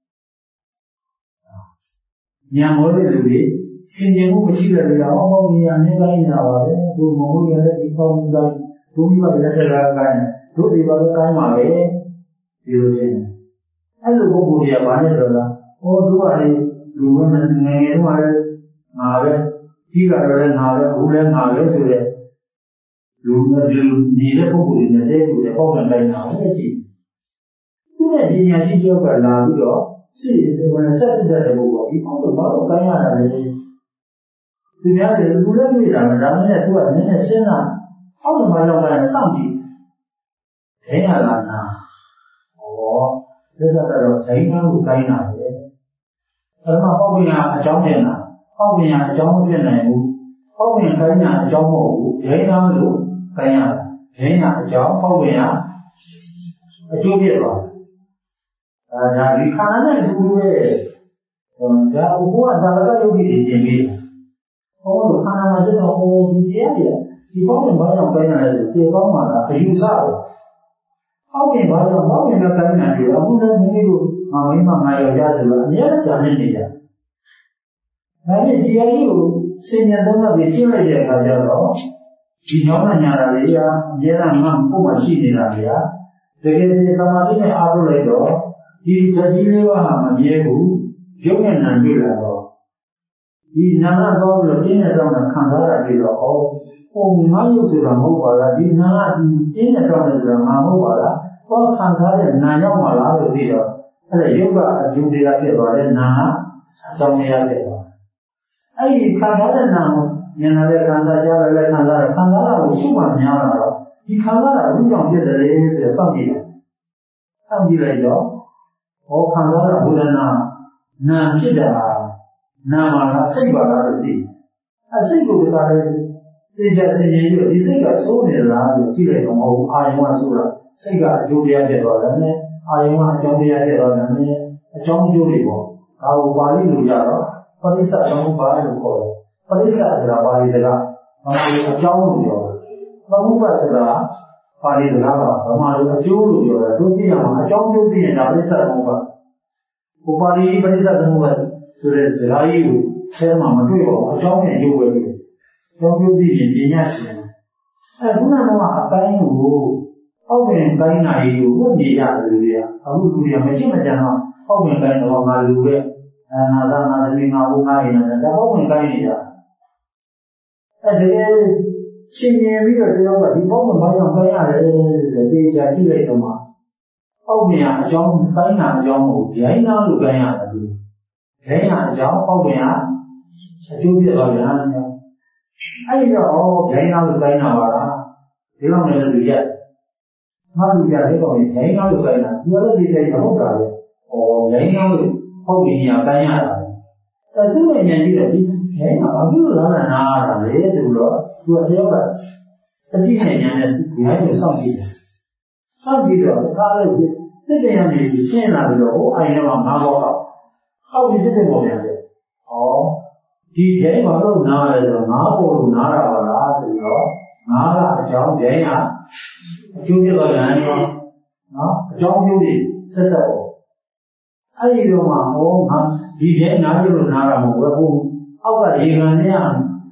ညံမိုးတဲ့လူတွေစင်ကြယ်မှုမရှိတဲ့လူရောပုံရင်အနေကိုင်းနေတာပါပဲသူမဟုတ်ရတဲ့ဒီပုံကိုင်းဒုမိဘလက်ထက်ကကိုင်းတို့ဒီဘာလို့ကိုင်းမှာပဲဒီလိုချင်းအဲ့လိုပုဂ္ဂိုလ်တွေကဘာနဲ့တော့လားဟောတို့ကလေလူကငယ်ငယ်တော့လည်းငါပဲကြီးကတော့လည်းငါပဲအခုလည်းငါပဲဆိုတဲ့လူမျိုးလူနေတဲ့ပုဂ္ဂိုလ်တွေနဲ့တည်းတူတဲ့ပေါ့ကတိုင်းတာဟုတ်ကြည့်သူနဲ့ပညာရှိကျောက်ကလာပြီးတော့စိတ်ဝင်ဆက်စစ်တဲ့ပုဂ္ဂိုလ်ဒီပေါ့ကဘာလို့တိုင်းရတာလဲသူများတွေလူလည်းတွေ့တာဒါနဲ့သူကနည်းနည်းစဉ်းစားအောက်မှာလောက်လာစောင့်ကြည့်ဒိဋ္ဌာလာနာဟောလက်ဆက်တော့ဒိဋ္ဌာကိုတိုင်းတာပဲအဲ့မှာပေါ့ပြင်ကအကြောင်းတင်တာပေါ့ပြင်ကအကြောင်းမဖြစ်နိုင်ဘူးပေါ့ပြင်ခိုင်းတာအကြောင်းမဟုတ်ဘူးဒိဋ္ဌာလို့ခိုင်းရတာဒိဋ္ဌာအကြောင်းပေါ့ပြင်ကအကျိုးပြသွားတယ်အဲဒါဒီခန္ဓာနဲ့တူတူပဲဒါဘုရားသာလကယုတ်ကြီးတွေပြင်ပြီးဟောလို့ခန္ဓာမှာစစ်တော့ဟိုဒီတရားတွေဒီပေါ့ပြင်ဘာကြောင့်ခိုင်းရလဲဆိုပြေကောင်းမှာလားအယူဆတယ်ပေါ့ပြင်ဘာကြောင့်ပေါ့ပြင်နဲ့ခိုင်းတယ်အခုလည်းမိမိတို့ငါမိမငါယောက်ျားဆိုတော့အများကြီးကြာနေနေကြ။ဒါနဲ့ဒီအရေးကိုစင်ញံသုံးသပ်ပြီးကျင့်လိုက်တဲ့အခါကျတော့ဒီညောင်းညာတာလေးကအများအားငါ့ပုံမှန်ရှိနေတာလေ။တကယ်ဒီသမာဓိနဲ့အားထုတ်လိုက်တော့ဒီဓာတ်ကြီးလေးပါးဟာမမြဲဘူး။ရုပ်နဲ့နာတွေ့လာတော့ဒီနာကတော့ပြီးတော့ကျင့်တဲ့တော့ခံစားရပြီးတော့အော်ဟိုငါရုပ်ဆိုတာမဟုတ်ပါလားဒီနာကဒီကျင့်တဲ့တော့ဆိုတာငါမဟုတ်ပါလား။ဟောခံစားတဲ့နာရောက်ပါလားလို့ပြီးတော့အဲ့ဒါယုတ်ကအကျိုးတရားဖြစ်သွားတယ်နာအကြောင်းတရားဖြစ်သွားတယ်အဲ့ဒီခံစားတဲ့နာကိုဉာဏ်နဲ့ခံစားကြရလဲခံစားရခံစားရကိုရှုမှများလာတော့ဒီခံစားရဘူးကြောင့်ဖြစ်တယ်လေဆိုတော့စောင့်ကြည့်တယ်စောင့်ကြည့်လိုက်တော့ဟောခံစားရဘုဒ္ဓနာနာဖြစ်တာနာမှာလားစိတ်ပါလားလို့သိအစိတ်ကိုဒါလည်းသိကြစင်ရင်ဒီစိတ်ကစိုးနေလားလို့ကြည့်လိုက်တော့မဟုတ်အာယုံကဆိုတာစိတ်ကအကျိုးတရားဖြစ်သွားတယ်အာယုံကအကြောင်းတရားဖြစ်တော့တယ်အကြောင်းကျိုးတွေပေါ့ဒါကိုပါဠိလိုကြတော့ပရိစ္ဆသမုပ္ပါလို့ခေါ်တယ်ပရိစ္ဆဆိုတာပါဠိစကားဗမာလိုအကြောင်းလို့ပြောတယ်သမုပ္ပါဆိုတာပါဠိစကားကဗမာလိုအကျိုးလို့ပြောတယ်တို့ပြရမှာအကြောင်းကျိုးပြရင်ဒါပရိစ္ဆသမုပ္ပါဟိုပါဠိပရိစ္ဆသမုပ္ပါဆိုတဲ့စကားကြီးကိုဆဲမှာမတွေ့ပါဘူးအကြောင်းနဲ့ကျိုးပဲတွေ့တယ်အကြောင်းကျိုးပြရင်ပညာရှင်အဲခုနကအတိုင်းကိုအောက်ဝင်တိုင်းနာရီကိုဝတ်နေရတယ်လူတွေကအခုလူတွေကမရှိမကြတော့အောက်ဝင်တိုင်းတော့ငါလူပဲအဲနာသာနာသမီးငါဘုငါရင်လည်းဒါအောက်ဝင်တိုင်းနေကြအဲတကယ်ရှင်မြင်ပြီးတော့တယောက်ကဒီဘောကဘာကြောင့်ခိုင်းရတယ်ဆိုတေချာကြည့်လိုက်တော့မှအောက်ဝင်ကအကြောင်းတိုင်းနာအကြောင်းကိုဂျိုင်းနာလို့ခိုင်းရတယ်လူဂျိုင်းနာအကြောင်းအောက်ဝင်ကအကျိုးပြတော့ဗျာအဲဒီတော့ဂျိုင်းနာလို့ခိုင်းတာပါလားဒီလောက်နဲ့လူရက်ငါလူကြတဲ့ကောင်ကြီးရိုင်းကားလို့ခိုင်းတာသူလည်းဒီစိတ်မဟုတ်တာပဲ။ဩရိုင်းကားလို့ဟုတ်ပြီညာတိုင်းရတာ။အဲသူ့ရဲ့ဉာဏ်ကြီးတော့ဒီရိုင်းကားဘာလို့လာတာနာတာလဲဆိုတော့သူကတယောက်ကတတိယဉာဏ်နဲ့ဒီဟိုင်းကိုစောင့်ကြည့်တယ်။စောင့်ကြည့်တော့ကားလေးတစ်တရားနေရှင်းလာပြီးတော့ဟိုအိုင်ထဲမှာငါးဘောက်ဟောက်ပြီးတစ်ပေါ်ပြန်တယ်။ဩဒီရိုင်းဘာလို့နာလဲဆိုတော့ငါးပေါ်လို့နာတာပါလားဆိုတော့ငါးကအကြောင်းရိုင်းကအကျိုးပြတော့ရတယ်နော်အကြောင်းကျိုးတွေဆက်ဆက်ပေါ့အဲ့ဒီတော့မှဟောငါဒီထဲနားလို့နားတာမဟုတ်ဘူးဟိုအောက်ကရေကန်နဲ့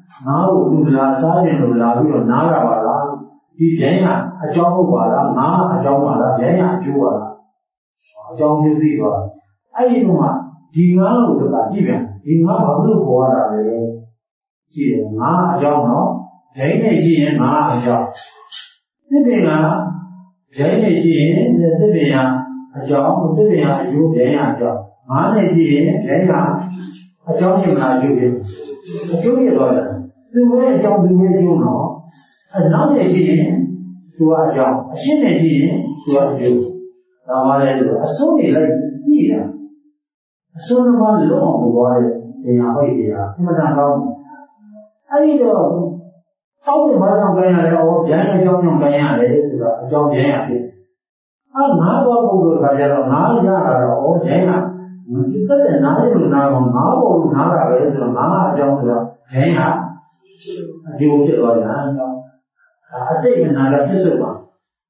ngáo của tu là sao thì nó là bây giờ ná ra vào là đi vậy à ở trong cái vào là ná ở trong mà là vậy à chú vào là ở trong như gì vào ấy nhưng mà đi ngáo được là gì vậy đi ngáo vào lúc vào là để chỉ ngáo ở trong nó vậy này chỉ ngáo ở trong thế thì là vậy này chỉ thế thì là ở trong thế thì là chú vậy à trong ngáo này chỉ vậy là ở trong thì là chú vậy chú vậy rồi từ với trong từ với chú nó ở nó này chỉ chú ở trong xin này chỉ chú ở chú đó mà đây là số này là gì đó số nó mà lo không có đấy thì nào vậy thì à nhưng mà đang đâu ấy đó không thì mà trong cái này đâu vậy là trong trong cái này đấy là trong cái này à nó có một cái cái là nó ra là đâu vậy là mình tất cả nó đều là nó nó bộ nó là cái là nó ở trong là thế hả điều gì gọi là à đây là là cái sự mà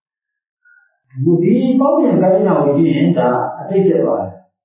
đi bao nhiêu cái nào thì hiện tại đây là gọi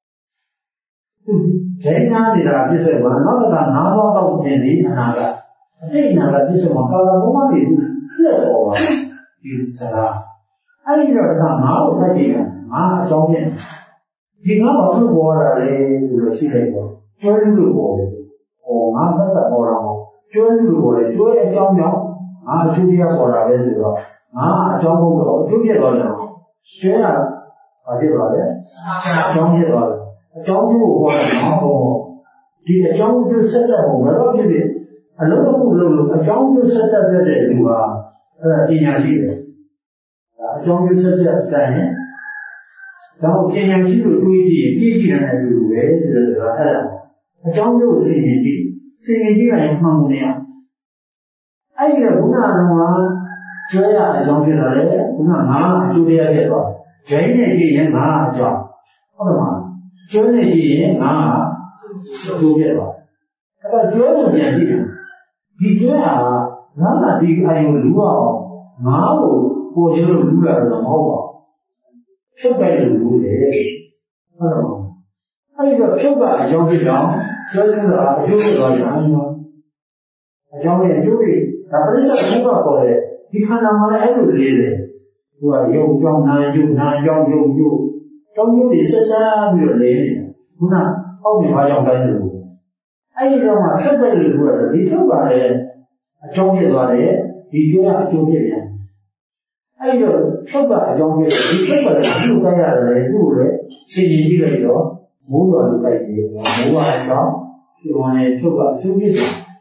thế nào thì là cái sự mà nó là nó có đâu thì gì là cái đây là cái sự mà có là không có gì rất là ổn thì là ấy rồi là nó là cái gì mà trong cái thì nó bảo nó bỏ ra để rồi xí lại rồi chơi được rồi ồ nó rất là bỏ ra chơi được rồi chơi ở trong nó à chú đi bỏ ra để rồi à trong không rồi chú đi rồi nào chơi là ở đây rồi đấy trong đây rồi trong chú bỏ ra nó thì ở trong chú sẽ ra một cái đó cái gì à lúc nó cũng lâu lâu ở trong chú sẽ ra cái để được à đi nhà gì đấy trong chú sẽ ra cái này đó cái nhà chỉ được đuôi gì cái gì là đủ đấy rồi rồi hết rồi trong chú sinh nhật gì sinh nhật gì là không muốn nha ấy là cũng là nó chơi à trong cái đó đấy cũng là nó chú đi ở đây rồi chơi này gì nó cho không được mà chơi này gì nó chú đi rồi cái đó chơi là gì gì đi chơi à nó là đi ai cũng đủ à nó của cái đó đủ là nó không có trước đây là đủ để không được mà ấy là trước đây trong cái đó chơi là chú đi rồi là anh thôi trong cái chú đi là bây giờ chúng ta có thể đi khả năng mà lại đủ đi đấy và dùng trong này dùng này dùng dùng dùng trong những cái sự xa biểu đấy cũng là không bị hóa trong cái được ấy rồi mà trước đây là vừa đi trước vào đấy trong cái đó đấy thì chúng ta chú biết nhỉ ấy rồi trước vào trong cái đi trước vào đấy chú cái là đấy chú đấy xin gì đi đấy đó muốn vào được cái gì muốn vào đó thì mà này trước vào chú biết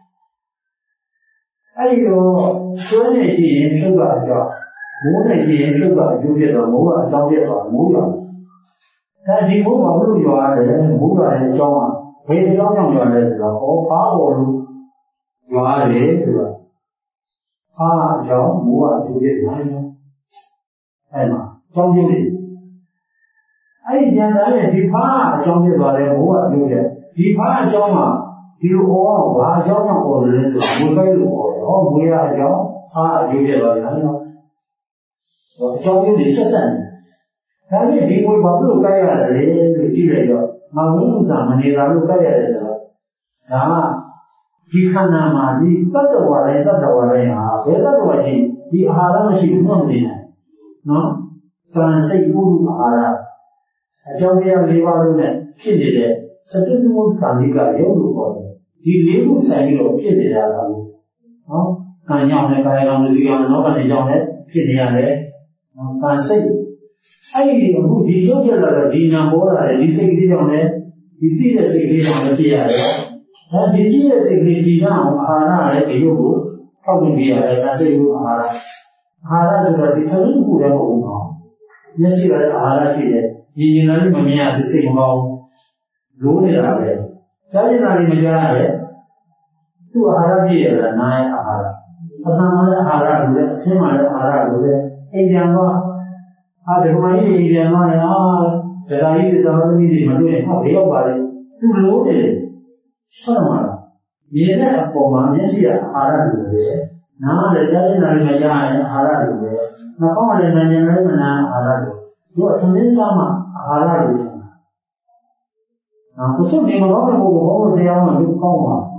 ấy rồi cái này thì trước vào cho muốn này thì trước vào chú biết rồi muốn vào trong biết rồi muốn vào cái gì muốn vào lúc vào đấy muốn vào đấy cho mà bây giờ trong trong vào đấy là có phá vào luôn vào đấy rồi à cho muốn vào chú biết rồi ấy mà trong như vậy ấy hiện tại là đi phá trong cái vào đấy muốn vào chú biết đi phá cho mà đi ô vào cho trong ô đấy rồi muốn cái lúc ô muốn ra cho à chú biết rồi ấy mà trong như vậy rất là cái này đi mua bao nhiêu cái là để để đi lại rồi mà muốn rằng mà đi làm lúc cái là rồi đó đi khăn nào mà đi tất cả vào đây tất cả vào đây à cái tất cả vào gì đi hà lan mà chỉ không đi này nó toàn xây phụ hà lan trong cái này vào lúc này khi đi đấy sẽ tự nhiên cảm thấy cái yếu lúc đó đi lấy cũng sai đi rồi khi đi ra đó nó cái nhau này cái nào gì cái nó cái nhau này khi đi ra đấy nó toàn xây ấy cũng đi chỗ kia là đi nam bộ là đi xây đi trong đấy đi xây là xây đi trong đấy kia đấy đấy đi kia là xây đi đi nào hà ra đấy cái yếu không được gì đấy là xây yếu hà ra hà ra rồi đi theo những cụ đấy cũng có nhất là hà ra xây đấy đi như này mà mình ăn xây không bao lúa này là đấy trái này là mình ra đấy tu hà ra gì là nai hà ra hà ra hà ra rồi xây mà hà ra rồi ấy làm sao à để hôm nay đi làm mà à để lại đi tao đi đi mà tôi không hiểu bài tu lúa này sao mà vậy đấy có mà những gì à ra rồi nó để cho nên là mình ra à ra rồi nó có mà nên mình lấy mình à ra rồi tôi không biết sao mà à ra rồi à tôi suốt ngày mà nói với bố bố thì ông mà cũng không mà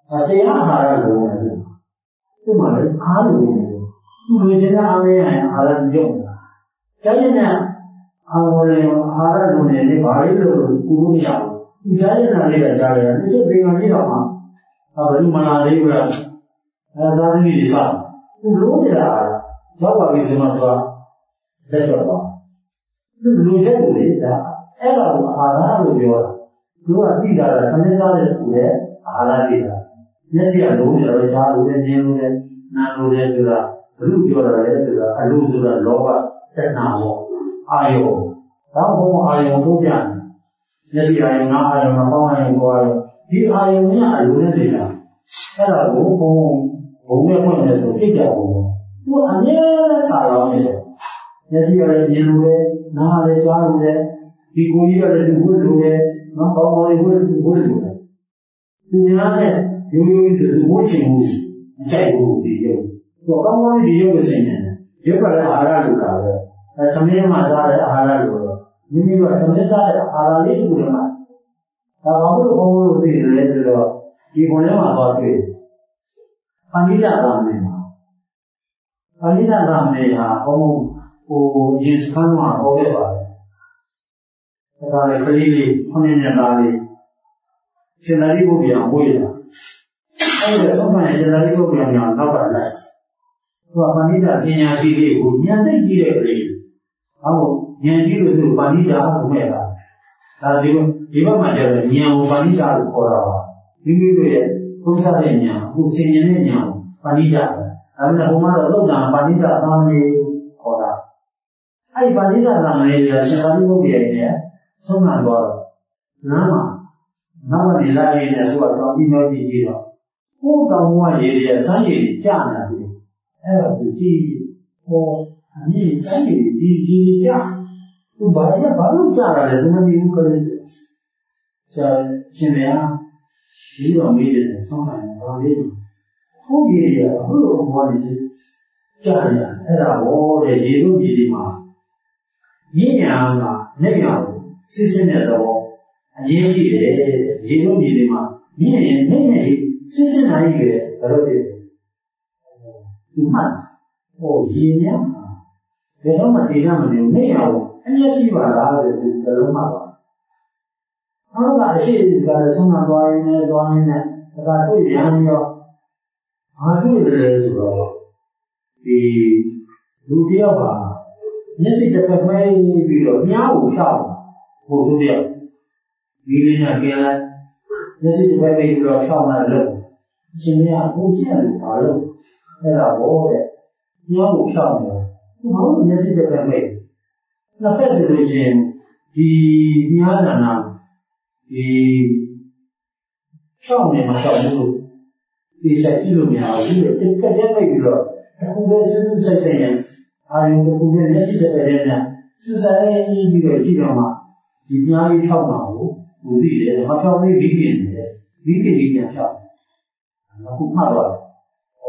အတရားဟာရလို့လည်းဒီမှာလည်းအားလို့သူလူချင်းအားမရရင်အားရပြုံးတာကျန်တဲ့အာဝရေအားရလို့လည်းဘာလို့လို့ကူလို့မရဘူးဒီကျန်တဲ့လေးကကြားရတယ်ဒီပင်ကကြီးတော့မှဘယ်လိုမှလာသေးဘူးလားအဲဒါသမီးတွေစားသူလို့နေတာရောက်ပါပြီဆိုမှသူကလက်တော့ပါသူလူချက်ကိုလေဒါအဲ့ဒါကိုအာဟာရလို့ပြောတာသူကသိကြတာခမင်းစားတဲ့သူရဲ့အာဟာရတွေတာမျက်စိကလုံးနေတော့ရှားလို့လည်းမြင်လို့လည်းနားလို့လည်းဆိုတာဘလို့ပြောတာလဲဆိုတာအလို့ဆိုတာလောဘတဏှာပေါ့အာယုံဒါဘုံအာယုံတို့ပြန်မျက်စိအာယုံနားအာယုံပေါင်းအာယုံပေါ်အာယုံဒီအာယုံနဲ့အလိုနဲ့နေတာအဲ့ဒါကိုဘုံဘုံနဲ့ဖွင့်နေဆိုပြစ်ကြဘုံသူအမြဲစာလောင်းနေတယ်မျက်စိကလည်းမြင်လို့လည်းနားလည်းကြားလို့လည်းဒီကိုကြီးကလည်းဒီဘုလို့လည်းနော်ပေါင်းပေါင်းလေးဘုလို့ဘုလို့သူများနဲ့ရိုးရိုးဆိုသူဘုချင်ဘူးမကြိုက်ဘူးဒီရုပ်သူပေါင်းပေါင်းလေးဒီရုပ်ကိုစိတ်နေတယ်ရုပ်ကလည်းအာဟာရလို့တာပဲအဲသမင်းမှာစားတဲ့အာဟာရလို့တော့မိမိကသမင်းစားတဲ့အာဟာရလေးတူတယ်မှာဒါဘာလို့ဘုံလို့သိတယ်လဲဆိုတော့ဒီဘုံထဲမှာသွားတွေ့ပဏိဒသာမေမှာပဏိဒသာမေဟာဘုံဟိုရေစခန်းမှာဟောခဲ့ပါတယ်ဒါကလည်းကလေးလေးခုနှစ်နှစ်သားလေးရှင်သာရိပုတ္တရာဝေးတာအဲ့ဒါဆုံးမနဲ့ရှင်သာရိပုတ္တရာနောက်ကလိုက်သူကပဏိဒပညာရှိလေးကိုဉာဏ်သိကြည့်တဲ့ကလေးဟောဉာဏ်ကြည့်လို့သူပဏိဒကိုမဲ့တာဒါဒီဒီဘက်မှာကျတော့ဉာဏ်ကိုပဏိဒလို့ခေါ်တာပါမိမိတို့ရဲ့သုံးစားတဲ့ဉာဏ်ကိုဆင်ញင်တဲ့ဉာဏ်ကိုပဏိဒဒါပေမဲ့ဟိုမှာတော့သုတ်တံပဏိဒသာမေခေါ်တာအဲ့ဒီပဏိဒသာမေကရှင်သာရိပုတ္တရာရဲ့ဆုံးမသွားတော့နားမှာနောက်ကနေလာရင်းနဲ့သူကတော့ပြီးတော့ကြည့်ကြည့်တော့ဟိုတောင်ဘဝရေတွေစမ်းရည်ကြာနေတာဒီအဲ့တော့သူကြည့်ဟောအမြင့်စမ်းရည်ဒီဒီကြာသူဘာရဘာလို့ကြာတာလဲသူမသိဘူးခလေးဆရာရှင်မယားဒီတော့မေးတယ်ဆုံးမတယ်ဘာလေးဟိုရေရဘလို့ဘဝနေကြာရအဲ့ဒါဘောတဲ့ရေတို့ကြီးဒီမှာညညာမှာနေရအောင်စစ်စစ်နဲ့တော့အရေးကြီးတယ်ရေတို့ကြီးဒီမှာညရင်နေနေစစ်စစ်နိုင်ရယ်ဘယ်လိုလဲဒီမှာဟိုရေညာဘယ်တော့မှဒီကမနေနေရအောင်အမျက်ရှိပါလားတဲ့ဒီလုံးမှာပါနောက်ကအရှိကဆုံးမသွားရင်းနဲ့သွားရင်းနဲ့ဒါကတွေ့ပြန်ပြီးတော့ဘာတွေ့တယ်ဆိုတော့ဒီလူတယောက်ပါမျက်စိတစ်ဖက်မဲပြီးတော့ညှားကိုဖြောက်ဟိုသူတယောက်ဒီလေးနဲ့ကျန်လိုက်မျက်စိတစ်ဖက်မဲပြီးတော့ဖြောက်လာလို့ရှင်မကကိုကြည့်ရတယ်ဘာလို့အဲ့ဒါဘောတဲ့ညှားကိုဖြောက်နေတယ်သူဘာလို့မျက်စိတစ်ဖက်မဲနှစ်ဖက်ဆိုလို့ချင်းဒီညှားလာနာဒီဖြောက်နေမှာဖြောက်လို့ဒီဆိုင်ကြည့်လို့မရဘူးတဲ့တစ်ခါတည်းပဲပြီးတော့အခုလည်းစဉ်းစားစိတ်နဲ့အာရုံတစ်ခုနဲ့လက်ရှိတဲ့တည်းနဲ့စဉ်းစားပြီးတော့ကြည့်တော့မှဒီညားလေးဖြောက်မှာကိုသူသိတယ်မဖြောက်လေးပြီးပြင်းတယ်ပြီးပြင်းပြီးပြန်ဖြောက်အခုမှတ်တော့ဩ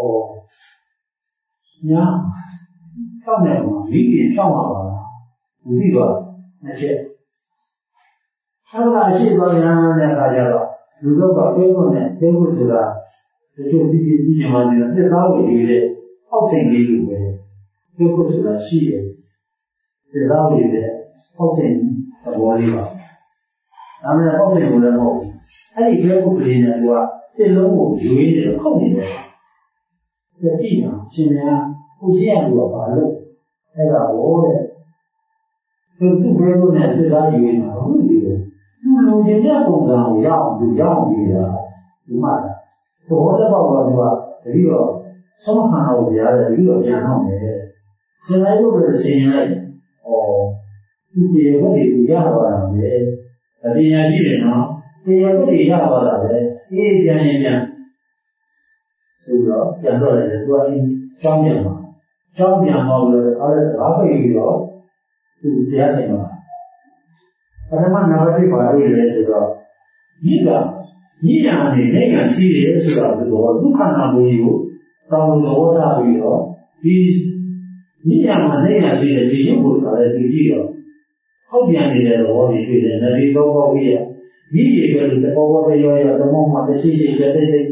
ညာဖြောက်နေမှာပြီးပြင်းဖြောက်မှာပါလားသူသိတော့နှစ်ချက်ဆောက်တာရှိသွားပြန်တဲ့အခါကျတော့လူတော့ကပြေဖို့နဲ့ပြေဖို့ဆိုတာတချို့ဒီဒီဒီမှာနေတာသက်သားဝင်နေတဲ့အောက်စိန်လေးလိုပဲပြေဖို့ဆိုတာရှိတယ်သက်သားဝင်နေတဲ့အောက်စိန်သဘောလေးပါဒါမှမဟုတ်အောက်စိန်ကိုလည်းမဟုတ်ဘူးအဲ့ဒီပြေဖို့ကလေးနဲ့သူကတစ်လုံးကိုယူရင်းနေတော့ခုတ်နေတယ်ဒါကြည့်ပါရှင်များကိုကြည့်ရလို့ပါလို့အဲ့ဒါဟောတဲ့သူသူ့ဘဲလို့နဲ့သက်သားယူနေတာဟုတ်ပြီသူလူချင်းတဲ့ပုံစံကိုရအောင်သူရအောင်နေတာဒီမှာသဘောတပေါက်တော့သူကတတိတော့ဆုံးခံတော့ကြားတယ်ပြီးတော့ပြန်အောင်တယ်ဆင်လိုက်လို့ဆင်ရင်လိုက်ဩသူတရားဘက်တွေရသွားတာလေအပညာရှိတယ်နော်တရားဘက်တွေရသွားတာလေအေးပြန်ရင်ပြန်ဆိုတော့ပြန်တော့တယ်သူကအင်းကြောင်းပြန်ပါကြောင်းပြန်တော့လည်းအားလည်းဘာပဲပြီးတော့သူတရားဆိုင်ပါပထမနံပါတ်တစ်ပါလို့လဲဆိုတော့ဒီကညီညာနဲ့နိုင်ငံရှိတယ်ဆိုတော့ဒီတော့ဒုက္ခနာမူကြီးကိုတောင်းလို့သဘောထားပြီးတော့ဒီညီညာမှာနိုင်ငံရှိတယ်ဒီရုပ်ကိုလည်းဒီကြည့်တော့ဟောက်ပြန်နေတဲ့သဘောတွေတွေ့တယ်။ဒီတော့ပေါ့ကြီးရညီရေကလည်းတဘောဘောပဲရောရဓမ္မမှာတရှိရှိတဲ့တဲ့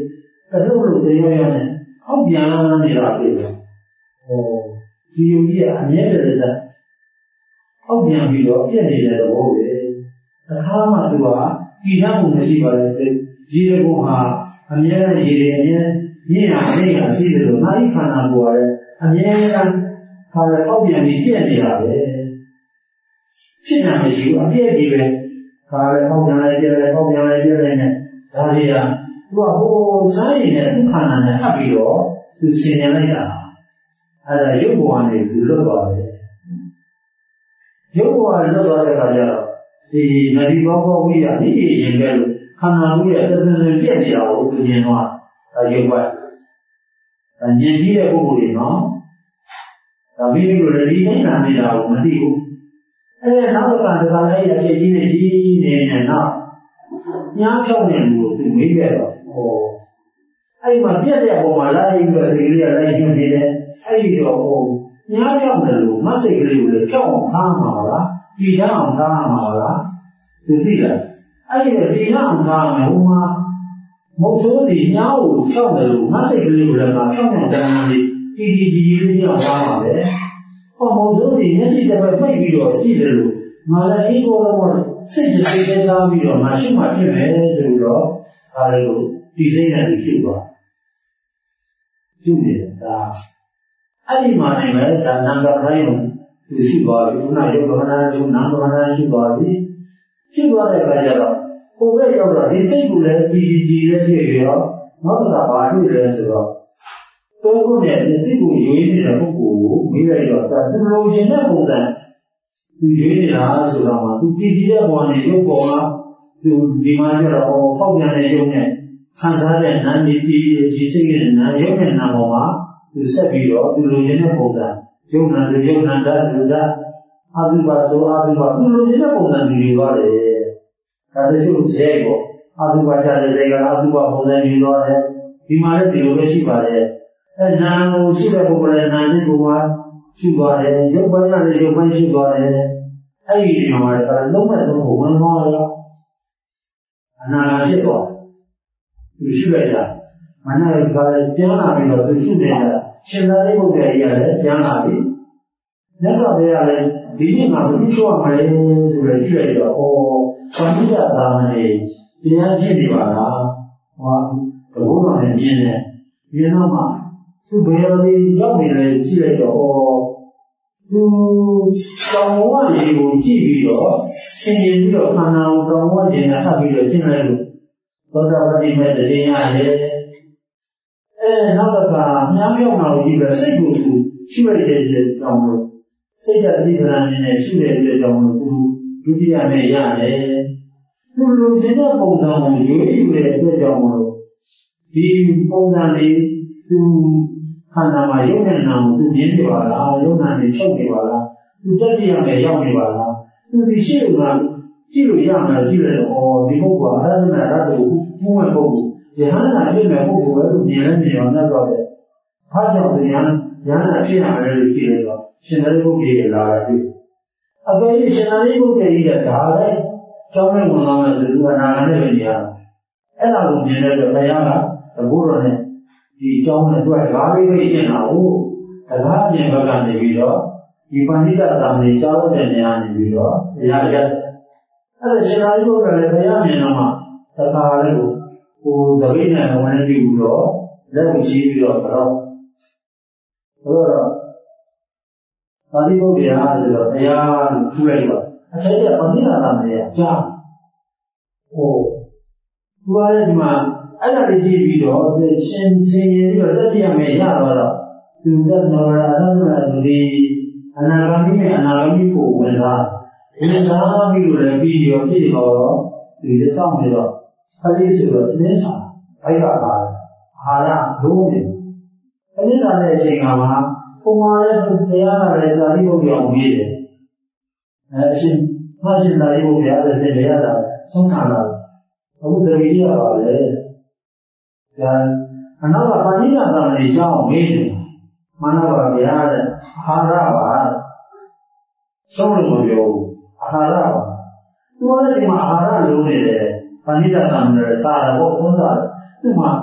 ကလို့လို့တရားရနဲ့အောက်ပြန်လာနေတာပြေဟောဒီယုံကြည်အမြဲတည်းစားအောက်ပြန်ပြီးတော့ပြည့်နေတယ်တော့ပဲတခါမှသူကဒီဓာတ်ကိုမရှိပါလေဒီရဘုံဟာအမြဲတမ်းရည်ရည်အမြဲမြင့်အောင်မြင့်အောင်ရှိတယ်ဆိုနိုင်ခန္ဓာကိုယ်ကအမြဲတမ်းခါလည်းအောက်ပြန်ပြီးပြည့်နေတာပဲဖြစ်နေမရှိဘူးအပြည့်ကြီးပဲခါလည်းအောက်ပြန်လိုက်ပြည့်လိုက်အောက်ပြန်လိုက်ပြည့်လိုက်နဲ့ဒါတွေကသူကဟိုစားရည်နဲ့ခန္ဓာနဲ့အပ်ပြီးတော့သူဆင်ញလိုက်တာအဲ့ဒါရုပ်ဘဝနဲ့သူလွတ်သွားတယ်ရုပ်ဘဝလွတ်သွားတဲ့အခါကျတော့ဒီနဒီဘောဘောဝိရနိတိရင်ကဲလို့ခန္ဓာကိုယ်ရဲ့အသက်သွင်းပြည့်နေတာကိုသူမြင်သွားဒါရုပ်ဘဝဒါဉာဏ်ကြီးတဲ့ပုဂ္ဂိုလ်တွေနော်ဒါမိမိတို့လည်းဒီတိုင်းနာနေတာကိုမသိဘူးအဲနောက်ကတခါလေးအပြည့်ကြီးနေကြီးနေနေတော့ညားဖြောင်းနေလို့သူမေးခဲ့တော့ဟောအဲ့မှာပြည့်တဲ့ပုံမှာလိုက်ပြီးတော့စိတ်ကလေးကလိုက်ညွှန်နေတယ်အဲ့ဒီတော့ဟိုညားဖြောင်းတယ်လို့မစိတ်ကလေးကိုလည်းဖြောင်းအောင်ထားမှာလားဒီတန်းအောင်ထားမှာလားသူသိလားအဲ့ဒီတော့ဒီတန်းအောင်ထားမယ်ဟိုမှာမဟုတ်ဆိုဒီညားကိုဖြောင်းတယ်လို့မစိတ်ကလေးကိုလည်းဖြောင်းအောင်တန်းလေးဒီဒီဒီလေးကြောင့်ထားမှာပဲဟောမဟုတ်ဆိုဒီမျက်စိတစ်ဖက်ပိတ်ပြီးတော့ကြည့်တယ်လို့ငါလည်းအေးဘောတော့စိတ်စိတ်သေးသားပြီးတော့ငါရှိမှဖြစ်မယ်ဆိုတော့ဒါလေးကိုဒီစိတ်နဲ့ဖြစ်သွားပြုနေတာအဲ့ဒီမှာနေမယ်ဒါနံပါတ်တိုင်းကိုသူရှိသွားပြီခုနရုပ်ကမနာရုပ်နာမ်ကမနာရှိသွားပြီဖြစ်သွားတဲ့အခါကျတော့ကိုယ်ပဲရောက်တော့ဒီစိတ်ကိုလည်းကြည်ကြည်လေးဖြစ်ပြီးတော့နောက်တစ်ခါဘာတွေ့လဲဆိုတော့ကိုယ်ကိုယ်နဲ့စိတ်ကိုရွေးနေတဲ့ပုဂ္ဂိုလ်ကိုမေးလိုက်တော့ဒါသူလိုချင်တဲ့ပုံစံသူရွေးနေတာဆိုတော့မှသူကြည်ကြည်တဲ့ဘဝနဲ့ရုပ်ပေါ်မှာသူဒီမှာကျတော့ပေါက်ပြန်တဲ့ရုပ်နဲ့ခံစားတဲ့နာမ်ဒီဒီစိတ်ရဲ့နာမ်ရုပ်နဲ့နာမ်ပေါ်မှာသူဆက်ပြီးတော့သူလိုချင်တဲ့ပုံစံရုပ်နာဆိုရုပ်နာဓာတ်ဆိုဓာတ်အာသုဘဆိုအာသုဘသူလိုချင်တဲ့ပုံစံတွေယူသွားတယ်ဒါတချို့ဇဲပေါ့အာသုဘဓာတ်တဲ့ဇဲကအာသုဘပုံစံယူသွားတယ်ဒီမှာလည်းဒီလိုပဲရှိပါတယ်အဲနာမ်ကိုရှိတဲ့ပုဂ္ဂိုလ်ရဲ့နာမ်နဲ့ကိုယ်ကရှိသွားတယ်ရုပ်ပိုင်းနဲ့ရုပ်ပိုင်းရှိသွားတယ်အဲ့ဒီနေရာမှာလည်းလုံးမဲ့သုံးဖို့ဝင်သွားတော့အနာဂတ်ဖြစ်သွားသူရှိလိုက်တာမနက်ကလည်းပြန်လာပြီးတော့သူရှိနေတာရှင်သာရိပုတ္တရာကြီးကလည်းပြန်လာပြီမြတ်စွာဘုရားလည်းဒီနေ့မှာဘယ်လိုဆိုရမလဲဆိုရကြည့်လိုက်တော့ဩသံဃာသာမဏေတရားရှိနေပါလားဟောဘုရားနဲ့မြင်တယ်မြင်တော့မှသူဘယ်လိုရောက်နေလဲကြည့်လိုက်တော့သူတောင်းဝရေကိုကြည့်ပြီးတော့ဆင်ခြင်ပြီးတော့ခန္ဓာကိုတောင်းဝရေနဲ့ထပ်ပြီးတော့ရှင်းလိုက်လို့သောတာပတိမဲ့တရားရတယ်အဲနောက်တစ်ခါမြားမြောက်လာပြီးတော့စိတ်ကိုသူရှိရတဲ့ကြောင့်လို့စိတ်ဓာတ်ဒီကရဏနဲ့ရှိတဲ့ကြောင့်လို့သူဒုတိယနဲ့ရတယ်သူလိုချင်တဲ့ပုံစံကိုရွေးယူတဲ့အတွက်ကြောင့်လို့ဒီပုံစံလေးသူခန္ဓာမှာရုပ်နဲ့နာမ်ကိုသူမြင်နေပါလားရုပ်နာမ်နဲ့ချုပ်နေပါလားသူတက်ပြရမယ်ရောက်နေပါလားသူဒီရှိလို့ကကြည့်လို့ရမယ်ကြည့်လိုက်တော့ဩဒီပုဂ္ဂိုလ်အရဟတနာရတ္တကိုမှုမဲ့ပုဂ္ဂိုလ်ယဟန္တာဖြစ်မဲ့ပုဂ္ဂိုလ်ပဲလို့မြင်လဲမြင်အောင်နဲ့တော့တယ်။ဘာကြောင့်ဒီယဟန္ယဟန္တာဖြစ်ရမယ်လို့ကြည့်လိုက်တော့ရှင်သာရိပုတ္တရာလာတာတွေ့။အကယ်၍ရှင်သာရိပုတ္တရာကြီးကဒါလည်းကျောင်းနဲ့ဝင်လာမယ်ဆိုသူအနာဂတ်နဲ့ပဲနေရတာ။အဲ့ဒါကိုမြင်တဲ့အတွက်ဘုရားကသဘောတော်နဲ့ဒီကျောင်းနဲ့သူကဓာလေးပဲရှင်းတာကိုဓာတ်ပြင်ဘက်ကနေပြီးတော့ဒီပဏိတသာမဏေကျောင်းတဲ့နေရာနေပြီးတော့ဘုရားရက်အဲ့ဒါရှင်သာရိပုတ္တရာလည်းဘုရားမြင်တော့မှသက္ကာလေးကိုကိုယ်တပိနဲ့ဝင်ပြီးတော့လက်ကိုชี้ပြီးတော့တော့ဘုရားသာရိပုတ္တရာဆိုတော့ဘုရားကိုထူလိုက်တော့အထက်ကပဏိတသာမဏေကကြားဟိုသူကလည်းဒီမှာအဲ့ဒါလေးကြည့်ပြီးတော့ရှင်ရှင်ရင်ပြီးတော့တက်ပြမယ်ရတော့သူကနော်ရာသနာဒီအနာဂတ်နဲ့အနာဂတ်ကိုဝင်စားဝင်စားပြီးတော့လည်းပြီးရောပြည့်တော့ဒီလက်ဆောင်နေတော့ခလေးဆိုတော့တင်းစာဘိုက်ကပါအာဟာရလုံးနေတင်းစာတဲ့အချိန်ကမှပုံမှန်လည်းတရားနာလည်းသာရိပုတ္တရာကိုမေးတယ်အဲအရှင်မှရှင်သာရိပုတ္တရာတဲ့စေရတာဆုံးခံလာအခုတပည့်ရပါလေဒါအနောက်ကပဏိတသာမဏေကျောင်းမေးတယ်မနပါဗျာတဲ့အာဟာရပါဆုံးလို့မပြောဘူးအာဟာရပါသူကလည်းဒီမှာအာဟာရလုံးနေတယ်ပဏိတသာမဏေစားတယ်ပေါ့သုံးစားတယ်သူမှခ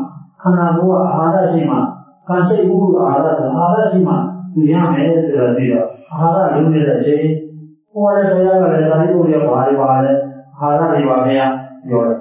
khana bua ahara shima kanse uru ahara ahara shima diya me sura diya ahara lune da che wale daya ga le dai ko ya ba ba le ahara di ba me ya yo le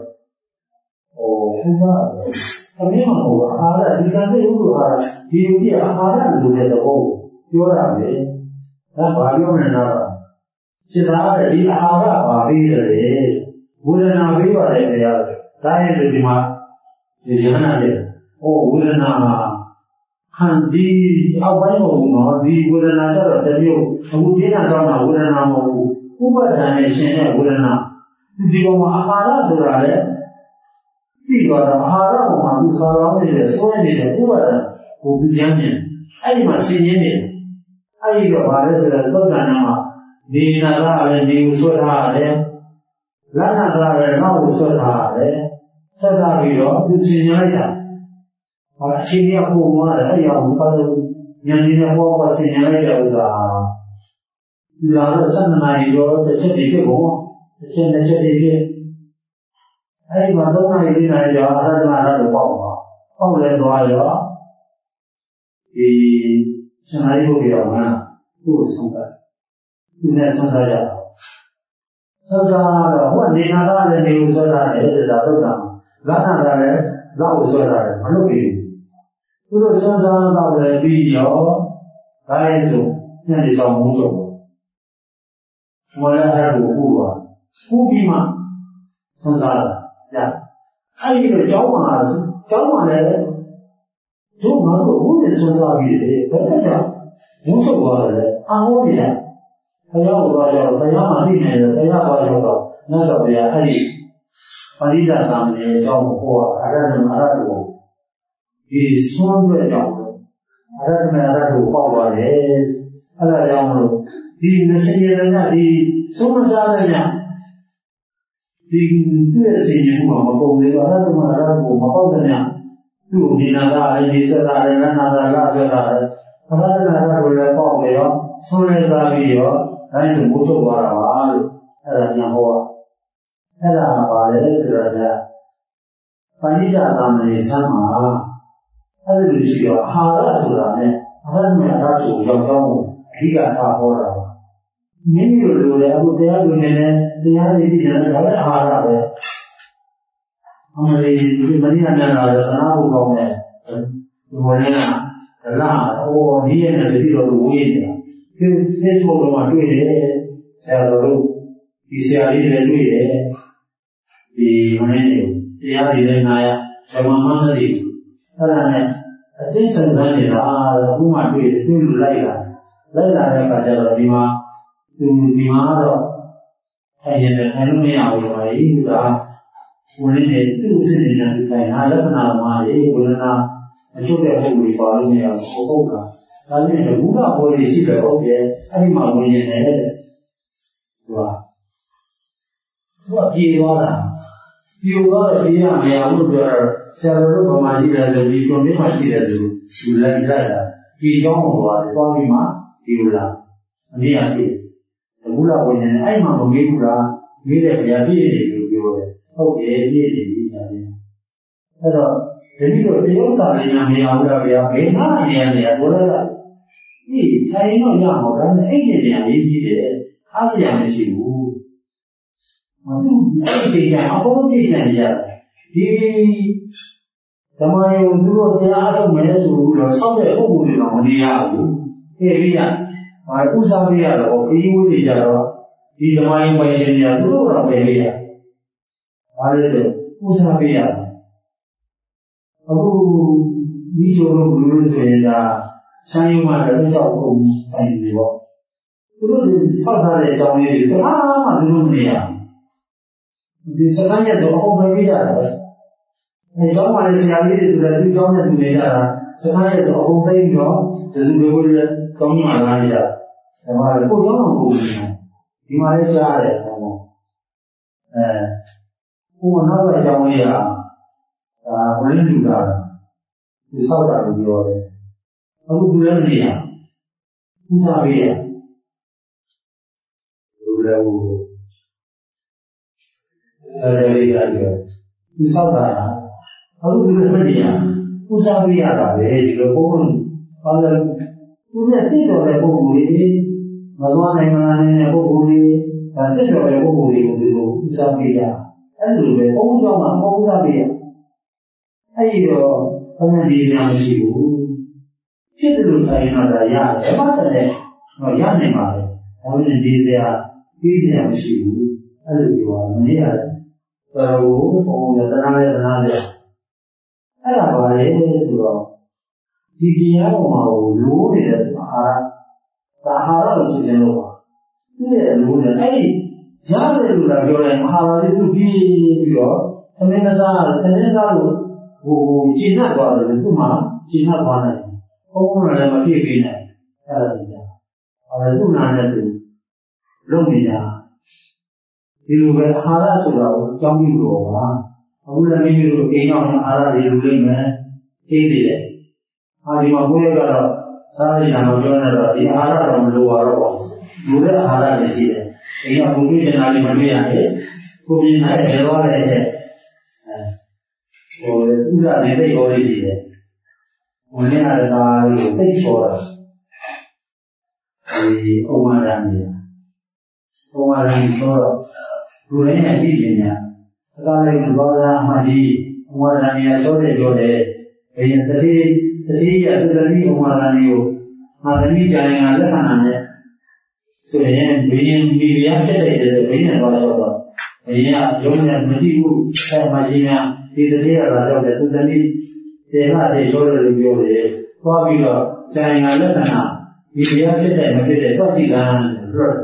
oh kuba kami ma ho ahara di kanse uru ahara di uri ahara lune da ho yo ra me da ba yo ne na chida di ahara ba bi le wudana bi ba le ya dai de di ma di jana le oh wudana han di awai mo no di wudana da da yo abu di na sa na wudana mo upa da ne shin ne wudana di ko ma ahara so ra le di ko da ahara ko ma du sa ra ne le so ne le upa da ko bi jan ne ai ma sin yin ne ai ko ba le so da to da na ma ni na ra le ni so ra le la na ra le na ko so ra le sa da bi ro du sin yin ya a chi ni ko mo na ai ya mo pa le yan ni ne ko pa sin yin ya u sa la ro sa na ni ro de che di ke ko de che ne che di ke ai ma do na ni na ya a ra na ra lo pa ma pa le do ya di sa na ri ko ya ma tu song ka tu ne song sa ja sa sa ra ho ni na ra le ni u so ra le da do na la na ra le la u so ra le ma lo bi tu lo sa sa ra le bi yo dai so ne ni sa mu so mo la ha ko ku ba ku bi ma song sa ra ya ai lo jaw ma jaw ma le do ma lo hu ne song sa bi le ba ta ja mu so ba le a ho ni yaဘုရားကိုသွားကြတော့ဘုရားမှသိနေတယ်ဘုရားသွားကြတော့မြတ်စွာဘုရားအဲ့ဒီပရိသတ်သာမဏေအကြောင်းကိုဟောအရဟတအရဟတကိုဒီဆွမ်းတဲ့ကြောင့်အရဟတအရဟတကိုဟောပါတယ်အဲ့ဒါကြောင့်မလို့ဒီမစင်ရတဲ့ဒီသုံးစားတဲ့ညဒီသူ့ရဲ့စင်ရမှုမှာမပုံသေးဘူးအရဟတအရဟတကိုမပေါ့တဲ့ညသူ့ဒီနာကလည်းဒီစတာလည်းနာတာလားစတာလည်းအရဟတအရဟတကိုလည်းပေါ့တယ်ရောဆွမ်းလဲစားပြီးရောအဲ့ဒါမို့ထုတ်သွားတာပါလို့အဲ့ဒါညာဟောအဲ့ဒါပါလေဆိုတော့ကပဏိဒသာမဏေဆမ်းမှာအဲ့ဒီလိုရှိတော့အာဟာရဆိုတာနဲ့အရဟတအရဟတကိုရောက်တော့အဓိကထားဟောတာပါမိမိတို့လိုလေအခုတရားလူနေတယ်တရားတွေသိတယ်ဒါလည်းအာဟာရပဲအမလေးဒီမနိယနာလာတော့အနာဟုကောင်းတယ်ဒီဝရဏလာဟောဒီရဲ့နဲ့ပြီးတော့ဝေးနေတာဒီစေဖို့တော့မှတွေ့တယ်ဆရာတော်တို့ဒီဆရာကြီးလည်းတွေ့တယ်ဒီမင်းတွေတရားတွေလည်းနာရဓမ္မမန္တတိအဲ့ဒါနဲ့အသိစံစမ်းနေတာအခုမှတွေ့တယ်တွေ့လို့လိုက်လာလိုက်လာတဲ့အခါကျတော့ဒီမှာသူဒီမှာတော့အဲ့ဒီနဲ့အဲ့လိုမရဘူးပါလေဒါဝင်နေသူ့စိတ်နဲ့ဒီတိုင်းဟာလက္ခဏာမှာလေဝေဒနာအချုပ်တဲ့ပုံတွေပါလို့မရဘူးဟုတ်ကဲ့ဒါနဲ့ဘုရားဟောရရှိတယ်ဟုတ်ရဲ့အဲ့ဒီမှာဝင်နေတယ်တဲ့သူကသူကပြေသွားတာပြေသွားတော့ပြေရမရဘူးပြောတော့ဆရာတော်တို့ဗမာကြီးတယ်ဆိုဒီကွန်မြူမှာရှိတယ်ဆိုသူလိုက်လိုက်တာပြေကြောင်းဟောတယ်သွားပြီးမှဒီလိုလားအမေကပြေဘုရားဝင်နေတယ်အဲ့မှာမမေးဘူးလားမေးတယ်ဗျာပြည့်နေလို့ပြောတယ်ဟုတ်တယ်ပြည့်နေပြီညာတယ်အဲ့တော့ဒီလိုတရုပ်စာလေးများမရဘူးလားဗျာဘယ်မှာနေရနေရဘောလားဒီထိုင်တော့ရမှာဒါနဲ့အဲ့ဒီနေရာရေးကြည့်တယ်အားစရာမရှိဘူးမဟုတ်အဲ့ဒီကအပေါ်ပြည့်နေရတယ်ဒီဓမ္မယုံသူတို့တရားထုတ်မယ်ဆိုတော့ဆောက်တဲ့ပုဂ္ဂိုလ်တွေတော့မနေရဘူးအေးပြီးရဘာဥစားပြရတော့ခရီးဝေးတွေကြတော့ဒီဓမ္မယုံပိုင်ရှင်တွေကသူတို့တော့ပဲလေရဘာလဲဆိုဥစားပြရအခုဒီလိုလိုဘယ်လိုဆိုရင်ဒါဆိုင်ရုံမှာလည်းကြောက်ကုန်ဆိုင်နေပေါ့သူတို့ဆောက်ထားတဲ့အကြောင်းလေးတွေဘာမှမလုပ်နေရဘူးဒီစကားရတော့အုံပဲပြကြတာပဲအဲကြောင့်မှလည်းဆရာလေးတွေဆိုတော့ဒီကြောင့်နဲ့သူနေကြတာစကားရတော့အုံသိပြီးတော့ဒီလိုလိုလည်းကောင်းမှလာကြတာဒါမှလည်းကိုယ်ကြောင့်မဟုတ်ဘူးဒီမှာလည်းကြားရတယ်ဟောအဲကိုယ်နောက်တဲ့အကြောင်းလေးကဒါဘယ်လိုလုပ်တာဒီဆောက်တာလို့ပြောတယ်အခုဘယ်လိုနေရဥစားပေးရဘယ်လိုလဲအဲ့ဒါလေးရတယ်ဒီဆောက်တာအခုဘယ်လိုနေရဥစားပေးရတာပဲဒီလိုပုံလို့ဘာလို့သူနဲ့သိတော်တဲ့ပုဂ္ဂိုလ်တွေမသွားနိုင်မလာနိုင်တဲ့ပုဂ္ဂိုလ်တွေဒါသိတော်တဲ့ပုဂ္ဂိုလ်တွေကိုဒီလိုဥစားပေးရအဲ့လိုပဲဘုန်းကြောင့်မှဘုန်းဥစားပေးရအဲ့ဒီတော့ဘုန်းကြီးများမရှိဘူးဖြစ်တယ်လို့တိုင်းတော့ဒါရတယ်ဘာမှတည်းတော့ရနိုင်ပါလေဘုန်းကြီးဒီစရာပြီးစရာမရှိဘူးအဲ့လိုပြောတာမနေရတယ်တော်တော်ဘုန်းကြီးတရားနဲ့တရားနဲ့အဲ့ဒါပါလေဆိုတော့ဒီတရားပေါ်မှာလိုနေတဲ့အာဟာရဒါအာဟာရလို့ဆိုကြလို့ပါသူ့ရဲ့လိုနေအဲ့ဒီရတယ်လို့လာပြောတယ်အာဟာရလေးသူပြီးပြီးတော့သမင်းစားသမင်းစားလို့ဟိုကျင့်တတ်သွားတယ်သူ့မှာကျင့်တတ်သွားတယ်ဘုံဘုံလည်းမဖြစ်ပြီးနိုင်အဲ့ဒါကြီးကြာအဲ့ဒါသူ့နာနဲ့သူလုပ်နေကြဒီလိုပဲအာဟာရဆိုတာကိုကြောင်းပြီးလို့ပါအခုလည်းမိမိတို့အိမ်ရောက်အာဟာရတွေလူလိမ့်မယ်သိသေးတယ်အာဒီမှာဘုရားကတော့စားရည်နာမပြောနေတော့ဒီအာဟာရတော့မလိုပါတော့ဘူးလူတဲ့အာဟာရတွေရှိတယ်အိမ်ကဘုရားကျင်လာလေးမတွေ့ရနဲ့ကိုမြင်နိုင်တယ်တော့လည်းအဲဟိုဥဒ္ဒနေတဲ့ရောလေးရှိတယ်ဝင်ရတာကိုသိချောတာဒီဥမာရံကြီးဥမာရံဆိုတော့လူရင်းရဲ့ကြည့်ပညာအကားလေးဘောဓာမှကြီးဥမာရံကြီးဆိုတဲ့ပြောတယ်ဘယ်ရင်တတိတတိယသုတတိဥမာရံကြီးကိုအာသမိကြရင်ကလက်ခံနိုင်ဆိုရင်ဘယ်ရင်ဒီရဖြစ်တဲ့ဘယ်ရင်တော့တော့ဘယ်ရင်ကလုံးနဲ့မကြည့်ဘူးအဲမှကြီးများဒီတတိယလာတော့တဲ့သုတတိတေဟတေဆိုတယ်လို့ပြောတယ်သွားပြီးတော့ကြရင်ကလက်ခံဒီရဖြစ်တဲ့မဖြစ်တဲ့တော့ကြည့်တာလို့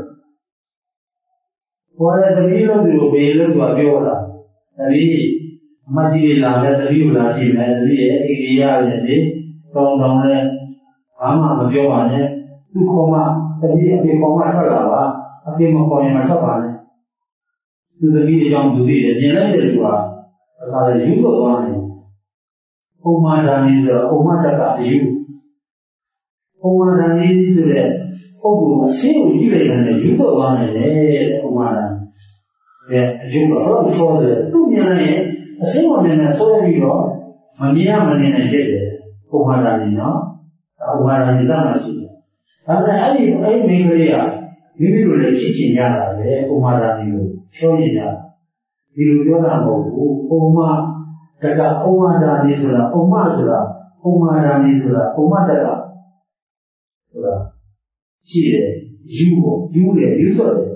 ဘောရတတိလို့ဒီလိုဘယ်လို့ပြောတာတတိအမကြီးလာတဲ့တတိကိုလာကြည့်မယ်တတိရဲ့အိရိယာရဲ့ဒီတောင်းတောင်းနဲ့ဘာမှမပြောပါနဲ့သူခေါ်မှတတိအပြေခေါ်မှထွက်လာပါအပြေမခေါ်ရင်မထွက်ပါနဲ့သူတတိအကြောင်းသူသိတယ်မြင်လိုက်တဲ့လူကဒါလည်းယူတော့သွားတယ်ဥမာဒါနည်းဆိုတော့ဥမာတကအယူဥမာဒါနည်းဆိုတဲ့ပုဂ္ဂိုလ်အရှင်းကိုကြည့်လိုက်တယ်ယူတော့သွားတယ်တဲ့ဥမာဒါရဲ့အယူကတော့ဆိုတယ်သူမြင်လိုက်ရင်အရှင်းဝင်နဲ့ဆွဲပြီးတော့မမြင်ရမနေနဲ့ဖြစ်တယ်ဥမာဒါနည်းနော်ဥမာဒါနည်းစမှရှိတယ်ဒါပေမဲ့အဲ့ဒီအဲ့ဒီမိန်းကလေးကမိမိတို့လည်းဖြစ်ချင်ကြတာပဲဥမာဒါနည်းကိုပြောနေကြဒီလိုပြောတာမဟုတ်ဘူးဥမာတကဥမာဒါနည်းဆိုတာဥမာဆိုတာဥမာဒါနည်းဆိုတာဥမာတကဆိုတာရှိတယ်ယူကိုယူတယ်ယူဆိုတယ်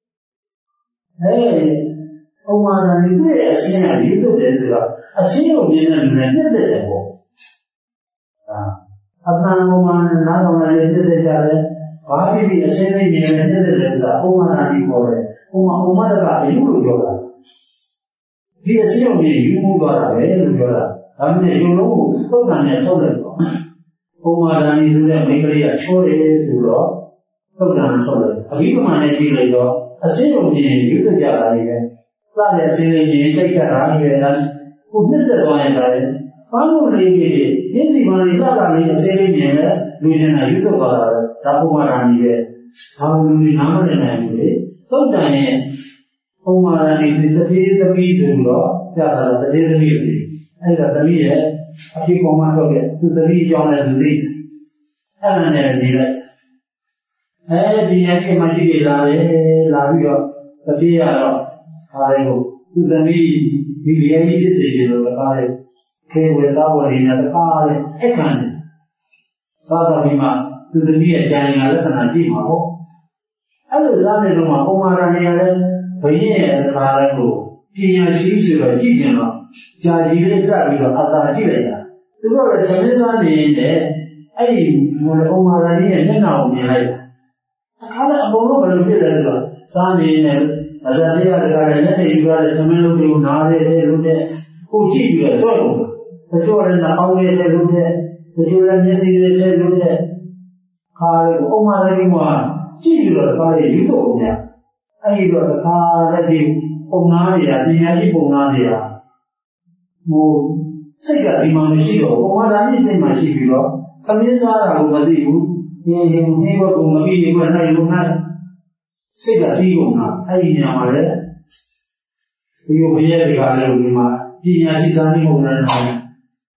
အဲဥမာဒါနည်းရဲ့အရှင်းကယူဆိုတယ်ဆိုတော့အရှင်းကိုမြင်တဲ့လူနဲ့ပြည့်တဲ့တယ်ပေါ့အာအတန်ဥမာနားတော်လည်းပြည့်တဲ့ကြတယ်ဘာဖြစ်ပြီးအရှင်းလေးမြင်တဲ့ပြည့်တဲ့တယ်ဆိုတာဥမာဒါနည်းခေါ်တယ်ဥမာဥမာတကအယူလို့ပြောတာဒီအရှင်းကိုမြင်ယူမှုသွားတာပဲလို့ပြောတာဒါပေမဲ့ယုံလုံးကိုသုတ်တန်နဲ့ထုတ်လိုက်တော့ဥမာဒါနည်းဆိုတဲ့မိန်းကလေးကချောတယ်ဆိုတော့သုတ်တန်ထုတ်လိုက်အဘိဓမ္မာနဲ့ကြည့်လိုက်တော့အရှင်းကိုမြင်ယူကြတာလေပဲစတဲ့အရှင်းလေးမြင်ကြိုက်ကြတာလေပဲကိုနှစ်သက်သွားရင်ဒါလည်းဘာလို့လဲဒီဒီဒီမှာနေလာတာလေးအရှင်းလေးမြင်လဲလူချင်းကယူတော့သွားတာဒါဥမာဒါနည်းရဲ့ဘာလို့လူတွေနားမလည်နိုင်ဘူးလေသုတ်တန်ရဲ့ဥမာဒါနည်းဒီတတိသမီးဆိုတော့ပြတာတတိသမီးလေအဲ့ဒါသမီးရဲ့အဖြစ်ပေါ်မှာတော့သူသမီးကြောင်းနဲ့သူသိအဲ့ဒါနဲ့နေလိုက်အဲဒီအဖြစ်မှကြည့်လာတယ်လာပြီးတော့တတိယတော့ဒါလေးကိုသူသမီးဒီလျက်ကြီးဖြစ်စေလို့ကားလေးခေဝေစားဝရီနဲ့တကားလေးအခန့်တယ်စားတော်ပြီးမှသူသမီးရဲ့ဉာဏ်ရလက္ခဏာကြည့်မှာပေါ့အဲ့လိုစားနေတော့မှပုံမှန်ရာနေရာလဲဘယင်းရဲ့ကားလေးကိုပညာရှိဆိုတော့ကြည့်ကြတော့ကြာကြီးလေးတက်ပြီးတော့အသာကြည့်လိုက်တာသူတို့လည်းသမင်းစားနေတဲ့အဲ့ဒီပုံမှန်ရာကြီးရဲ့မျက်နှာကိုမြင်လိုက်တာအခါလည်းအကုန်လုံးဘယ်လိုဖြစ်လဲဆိုတော့စားနေနေအဇာတိရတကလည်းလက်နေယူရတဲ့သမင်းလုံးတွေကိုနားရဲတဲ့လို့တဲ့ကိုကြည့်ပြီးတော့ဆွဲကုန်တချို့လည်းနှာခေါင်းရဲတဲ့လို့တဲ့တချို့လည်းမျက်စိရဲတဲ့လို့တဲ့ခါလေးပုံမှန်ရာကြီးမှာကြည့်ပြီးတော့ကားလေးယူတော့ညအဲ့ဒီတော့အခါလည်းဒီပုံနာတွေကပညာရှိပုံနာတွေကဟိုစိတ်ကဒီမှာမရှိတော့ပုံမှန်တိုင်းစိတ်မှာရှိပြီးတော့သမင်းစားတာကိုမသိဘူးဒီရင်ဒီဘက်ကမပြီးဘူးနိုင်လို့နိုင်စိတ်ကပြီးကုန်တာအဲ့ဒီညမှာလေဒီလိုဘယ်ရဲ့ဒီကလည်းဒီမှာပညာရှိစားနေပုံနဲ့တော့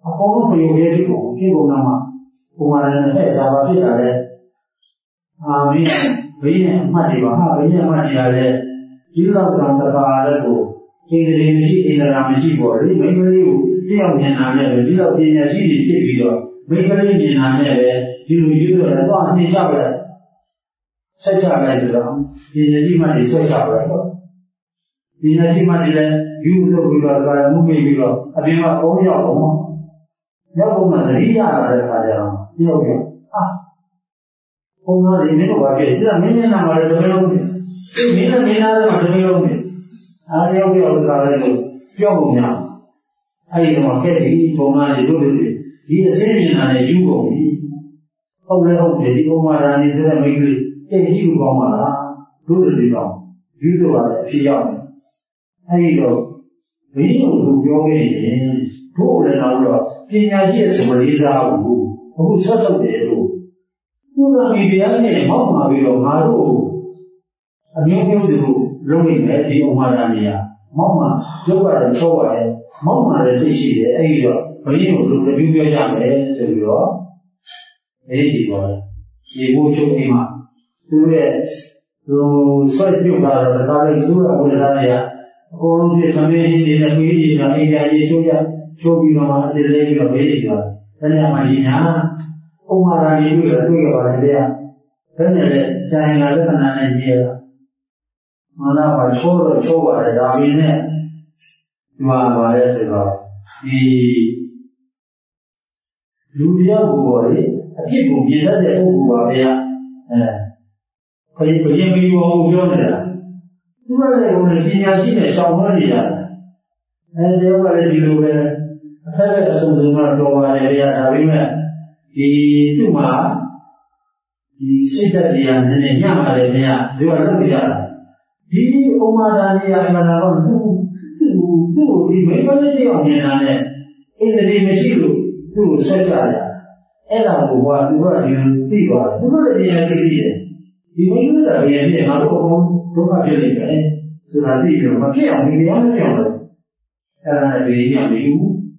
အပေါ်ကပြေပြေလေးကိုပြေကုန်နာမှာပုံမှန်နဲ့ဒါပါဖြစ်တာလေအာမင်းဘင်းနဲ့အမှတ်တွေပါဟာဘင်းနဲ့အမှတ်တွေလည်းဒီလောက်တောင်တကားလည်းကိုအင်္ဂလိပ်မရှိအင်္ဂလာမရှိပေါ်လေမိန်းကလေးကိုတယောက်မြင်လာနဲ့ပဲဒီလောက်ပညာရှိတွေဖြစ်ပြီးတော့မိန်းကလေးမြင်လာနဲ့ပဲဒီလိုယူတော့လည်းတော့အမြင်ချပလိုက်ဆက်ချလိုက်ဆိုတော့ပညာရှိမှတွေဆက်ချပလိုက်တော့ပညာရှိမှတွေလည်းယူလို့ပြီးတော့ဒါမှုမိပြီးတော့အပြင်မှာအုံးရောက်တော့ရောက်တော့မှသတိရလာတဲ့အခါကျတော့တယောက်ပြောအာဘုံသားတွေမင်းတို့ဘာဖြစ်လဲမင်းနဲ့နာမှာလည်းတမလုံးနေမင်းနဲ့မင်းသားတွေမှာတမလုံးနေအားရောက်ပြောလို့ခါလိုက်လို့ပြောပုံများအဲ့ဒီတော့ခဲ့ပြီဘုံသားတွေတို့တွေဒီအစင်းမြင်တာနဲ့ယူကုန်ပြီဟုတ်လဲဟုတ်တယ်ဒီဘုံမာရာနေဆိုတဲ့မိန်းကလေးတိတ်ကြီးကိုကောင်းပါလားတို့တွေတော့ယူတော့လည်းအဖြစ်ရောက်တယ်အဲ့ဒီတော့ဘင်းကိုသူပြောခဲ့ရင်တို့လည်းတော့ပညာရှိရဲ့ဆိုလေးစားဘူးအခုဆက်လုပ်တယ်လို့သူကဒီတရားနဲ့မောက်မှာပြီးတော့ငါတို့အမျိုးမျိုးတွေလုံးနေတယ်ဒီဥမာဒာနေရမောက်မှာရုပ်ရတယ်ချောရတယ်မောက်မှာလည်းစိတ်ရှိတယ်အဲ့ဒီတော့ဘင်းကိုသူလည်းပြောကြမယ်ဆိုပြီးတော့အဲ့ဒီပေါ်ရေဖို့ချုပ်အိမ်မှာသူရဲ့သူဆွဲပြုတ်တာတော့ဒါလည်းသူ့ရဲ့ဝိဇ္ဇာနဲ့အကုန်လုံးဒီသမီးကြီးတွေနဲ့ပြီးကြီးနဲ့အိမ်ကြီးချိုးရချိုးပြီးတော့မှအသေးလေးပြီးတော့ဘေးကြီးသွားတယ်။ဒါညမှာဒီညာဥမာရာကြီးတွေ့တော့တွေ့ရပါတယ်တရား။ဒါနဲ့လည်းကျန်လာလက္ခဏာနဲ့ကြီးရတာ။မနာပါချိုးတော့ချိုးပါတယ်ဒါပေမဲ့ဒီမှာပါလဲဆိုတော့ဒီလူတရားကိုပေါ်လေအဖြစ်ကိုမြင်တတ်တဲ့ပုဂ္ဂိုလ်ပါဗျာ။အဲခရီးပရင်ပြီးဘောကိုပြောနေတာသူကလည်းဘုရားပညာရှိနဲ့ရှောင်လွှဲနေရတယ်။အဲဒီကလည်းဒီလိုပဲအထက်ကအဆုံးစုံကတော့ပါတယ်ဗျာဒါပေမဲ့ဒီသူ့မှာဒီစိတ်ဓာတ်တရားနည်းနည်းညံ့ပါတယ်ဗျာဒီကလုပ်ပြရတာဒီဥမာဒါနေရာမှာတော့သူသူသူဒီမိမလေးတယောက်မြင်တာနဲ့အင်္ဂလိပ်မရှိလို့သူ့ကိုဆက်ကြရအဲ့ဒါကိုကသူကဒီသိပါတယ်သူကလည်းတရားသိပြီးတယ်ဒီမိမလေးကလည်းငါတို့အကုန်ဒုက္ခဖြစ်နေတယ်ဆိုတာသိပြီးတော့မဖြစ်အောင်ဒီတရားမပြောင်းလို့အဲ့ဒါနဲ့ဒီညမယူ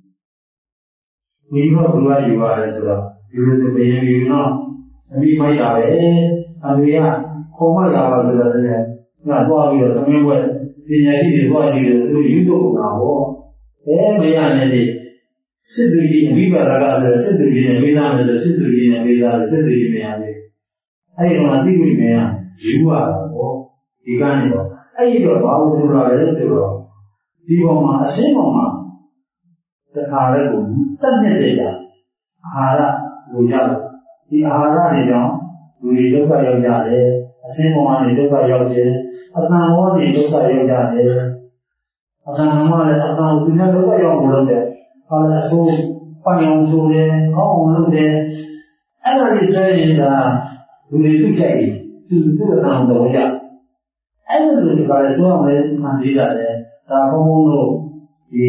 ဘူးဘုရားကဘုရားယူပါတယ်ဆိုတော့ဒီလိုဆိုရင်ယူတော့အမိမိုက်တာပဲအမေကခေါ်မှလာပါဆိုတော့လည်းငါသွားပြီးတော့သမင်းဘွဲပညာရှိတွေသွားကြည့်တယ်သူယူတော့တာဟောဘယ်မရနဲ့ဒီစစ်သူကြီးအမိပါရကဆိုစစ်သူကြီးနဲ့မေးသားမယ်ဆိုစစ်သူကြီးနဲ့မေးသားတယ်စစ်သူကြီးမရဘူးအဲ့ဒီတော့သိပြီမရယူရတာဟောဒီကနေတော့အဲ့ဒီတော့ဘာလို့ဆိုတာလဲဆိုတော့ဒီပေါ်မှာအရှင်းပေါ်မှာတခါလဲကိုတက်နေတဲ့ကြအာဟာရလိုရတယ်ဒီအာဟာရတွေကြောင့်လူတွေဒုက္ခရောက်ကြတယ်အရှင်းပေါ်မှာနေဒုက္ခရောက်တယ်အတန်ဘောနေဒုက္ခရောက်ကြတယ်အတန်မှာလည်းအတန်ကိုသူနဲ့ဒုက္ခရောက်မလို့တဲ့ဟာလည်းအဆိုးပန်းအောင်ဆိုတယ်ကောင်းအောင်လုပ်တယ်အဲ့ဒါကြီးဆိုရင်ဒါလူတွေသူ့ကြိုက်တယ်သူသူ့အတန်တော့ကြအဲ့ဒါလိုဒီကလည်းဆိုရမယ်မှန်သေးတယ်ဒါဘုံဘုံတို့ဒီ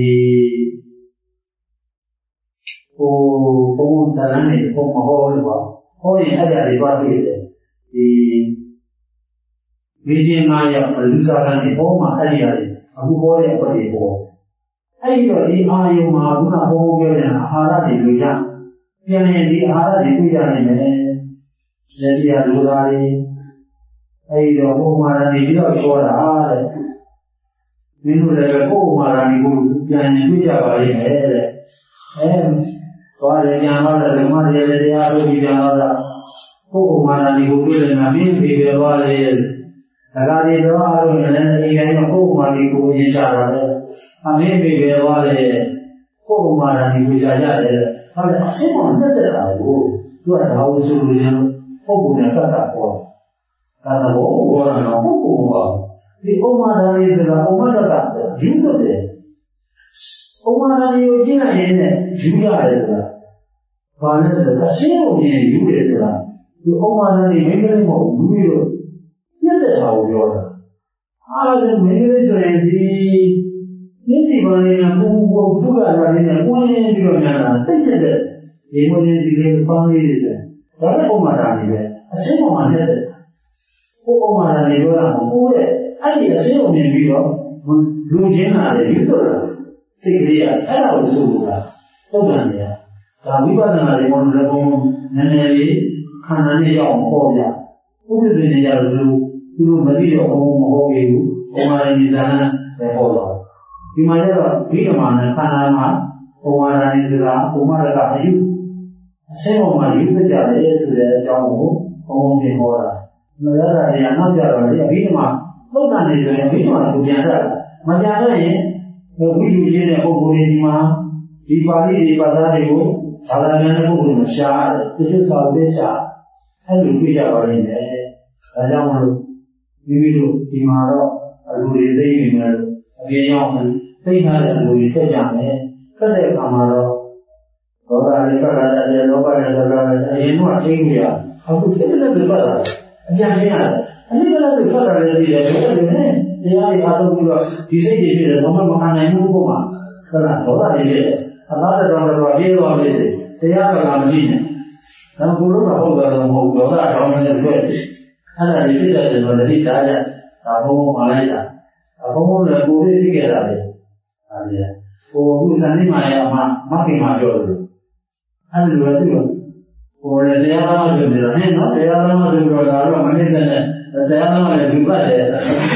ဟိုဘုံဇာတ်နေဘုံမဟောလို့ပါဟောရင်အဲ့ဒါတွေပါတွေ့တယ်ဒီမိခြင်းမာရလူစားကနေဘုံမှာအဲ့ဒီအရာတွေအခုဟောတဲ့အပတ်တွေပေါ့အဲ့ဒီတော့ဒီအာယုံမှာခုနဘုံပြောတဲ့အာဟာရတွေလိုရပြန်ရင်ဒီအာဟာရတွေတွေ့ရနိုင်မယ်လက်ပြလူသားတွေအဲ့ဒီတော့ဘုံမှာနေပြီးတော့ပြောတာတဲ့မင်းတို့လည်းပဲကိုယ်မှာရာဒီကိုပြန်ရင်တွေ့ကြပါလိမ့်မယ်တဲ့အဲသွားတယ်ညာတော့ဓမ္မတွေလည်းတရားထုတ်ပြီးပြန်တော့ကိုယ်မှာရာဒီကိုတွေ့တယ်မှာမင်းဒီပဲသွားလေဒါကဒီတော့အားလုံးလည်းဒီတိုင်းတော့ကိုယ်မှာဒီကိုရင်ချတာလေအမင်းဒီပဲသွားလေကိုယ်မှာရာဒီကိုရှာကြတယ်ဟာလေအစစ်ပေါ်တက်တဲ့အားကိုသူကဒါလို့ဆိုလို့ရင်ပုဂ္ဂိုလ်နဲ့ပတ်တာပေါ့ဒါတော့ဘောတော့ပုဂ္ဂိုလ်ပါဒီဥမာဓာရီဆိုတာဥမာဒကယူလို့တယ်ဥမာဓာရီကိုကြည့်လိုက်ရင်ယူရတယ်ဆိုတာဘာလဲဆိုတော့အရှင်းကိုမြင်ယူတယ်ဆိုတာဒီဥမာဓာရီမိန်းကလေးမဟုတ်ဘူးပြီးတော့ပြည့်တဲ့ဟာကိုပြောတာအားလုံးမိန်းကလေးဆိုရင်ဒီမျက်စိပေါ်နေတာဘုံဘုံသူကလာနေတာဝင်ပြီးတော့ညာတာတိတ်တဲ့ဒီမင်းဒီလေးပန်းလေးဆိုဒါလည်းဥမာဓာရီပဲအရှင်းပေါ်မှာနေတဲ့ကိုယ်ဥမာဓာရီပြောတာမဟုတ်ရဲ့အဲ့ဒီအစင်းကိုမြင်ပြီးတော့လူချင်းလာတယ်ယူတော့စိတ်ကလေးကအဲ့ဒါကိုဆိုလို့လားတဟုတ်တယ်လေဒါဝိပဿနာတွေဘုံလည်းဘုံနည်းနည်းလေးခန္ဓာနဲ့ရောက်အောင်ပေါ့ဗျာဥပ္ပဇ္ဇနေကြလို့သူတို့မသိတော့ဘုံမဟုတ်ဘူးဘုံမာရဏိဇာန်ပဲဟောတော့ဒီမှာကျတော့ဒီကမှာနဲ့ခန္ဓာမှာဘုံမာရဏိဇာန်ဘုံမာရကအယုအစင်းပေါ်မှာယူပြကြတယ်ဆိုတဲ့အကြောင်းကိုဘုံဘုံပြင်ဟောတာမရတာတွေနောက်ကြတော့လေအဘိဓမ္မာသုတ်တန်နေဆိုရင်အဘိဓမ္မာကိုပြန်တတ်မပြန်တတ်ရင်ဝိသုချင်းတဲ့ပုဂ္ဂိုလ်တွေဒီမှာဒီပါဠိတွေပါဠိတွေကိုဘာသာပြန်တဲ့ပုဂ္ဂိုလ်တွေရှားတယ်တချို့စာပေရှားအဲ့လိုပြကြပါလိမ့်မယ်ဒါကြောင့်မလို့မိမိတို့ဒီမှာတော့အလူတွေသိနေတယ်အပြင်ရောက်သိထားတဲ့အလူတွေထွက်ကြမယ်ထွက်တဲ့အခါမှာတော့ဘောဓာလေးပတ်လာတဲ့လောဘနဲ့လောဘနဲ့အရင်ကသိနေရအခုတစ်လက်တစ်ပတ်လာအပြန်သိရတယ်အနည်းကလည်းထွက်လာတယ်သိတယ်ဘယ်လိုလဲတရားတွေအားထုတ်ပြီးတော့ဒီစိတ်တွေဖြစ်တယ်ဘာမှမခံနိုင်ဘူးပေါ့မှာဟုတ်လားဒေါသတွေဖြစ်တယ်အသားတော်တော်တော်ပြေးသွားပြီတရားကလာမကြည့်နဲ့ဒါဘုလို့ကဟုတ်တယ်မဟုတ်ဒေါသတောင်းနေတဲ့တွေ့တယ်အဲ့ဒါတွေဖြစ်တဲ့ဆိုတော့တိသားကြဒါဘုံဘုံမလိုက်တာအဘုံဘုံလည်းကိုယ်လေးဖြစ်ခဲ့တာလေဒါလေကိုယ်ခုစံနေမှာရအမှမခင်မှာပြောတယ်အဲ့လိုပဲသူကကိုယ်လည်းတရားသားဆိုပြီးတော့ဟဲ့နော်တရားသားဆိုပြီးတော့ဒါတော့မနစ်စနဲ့တရားသားလည်းဒီပတ်တယ်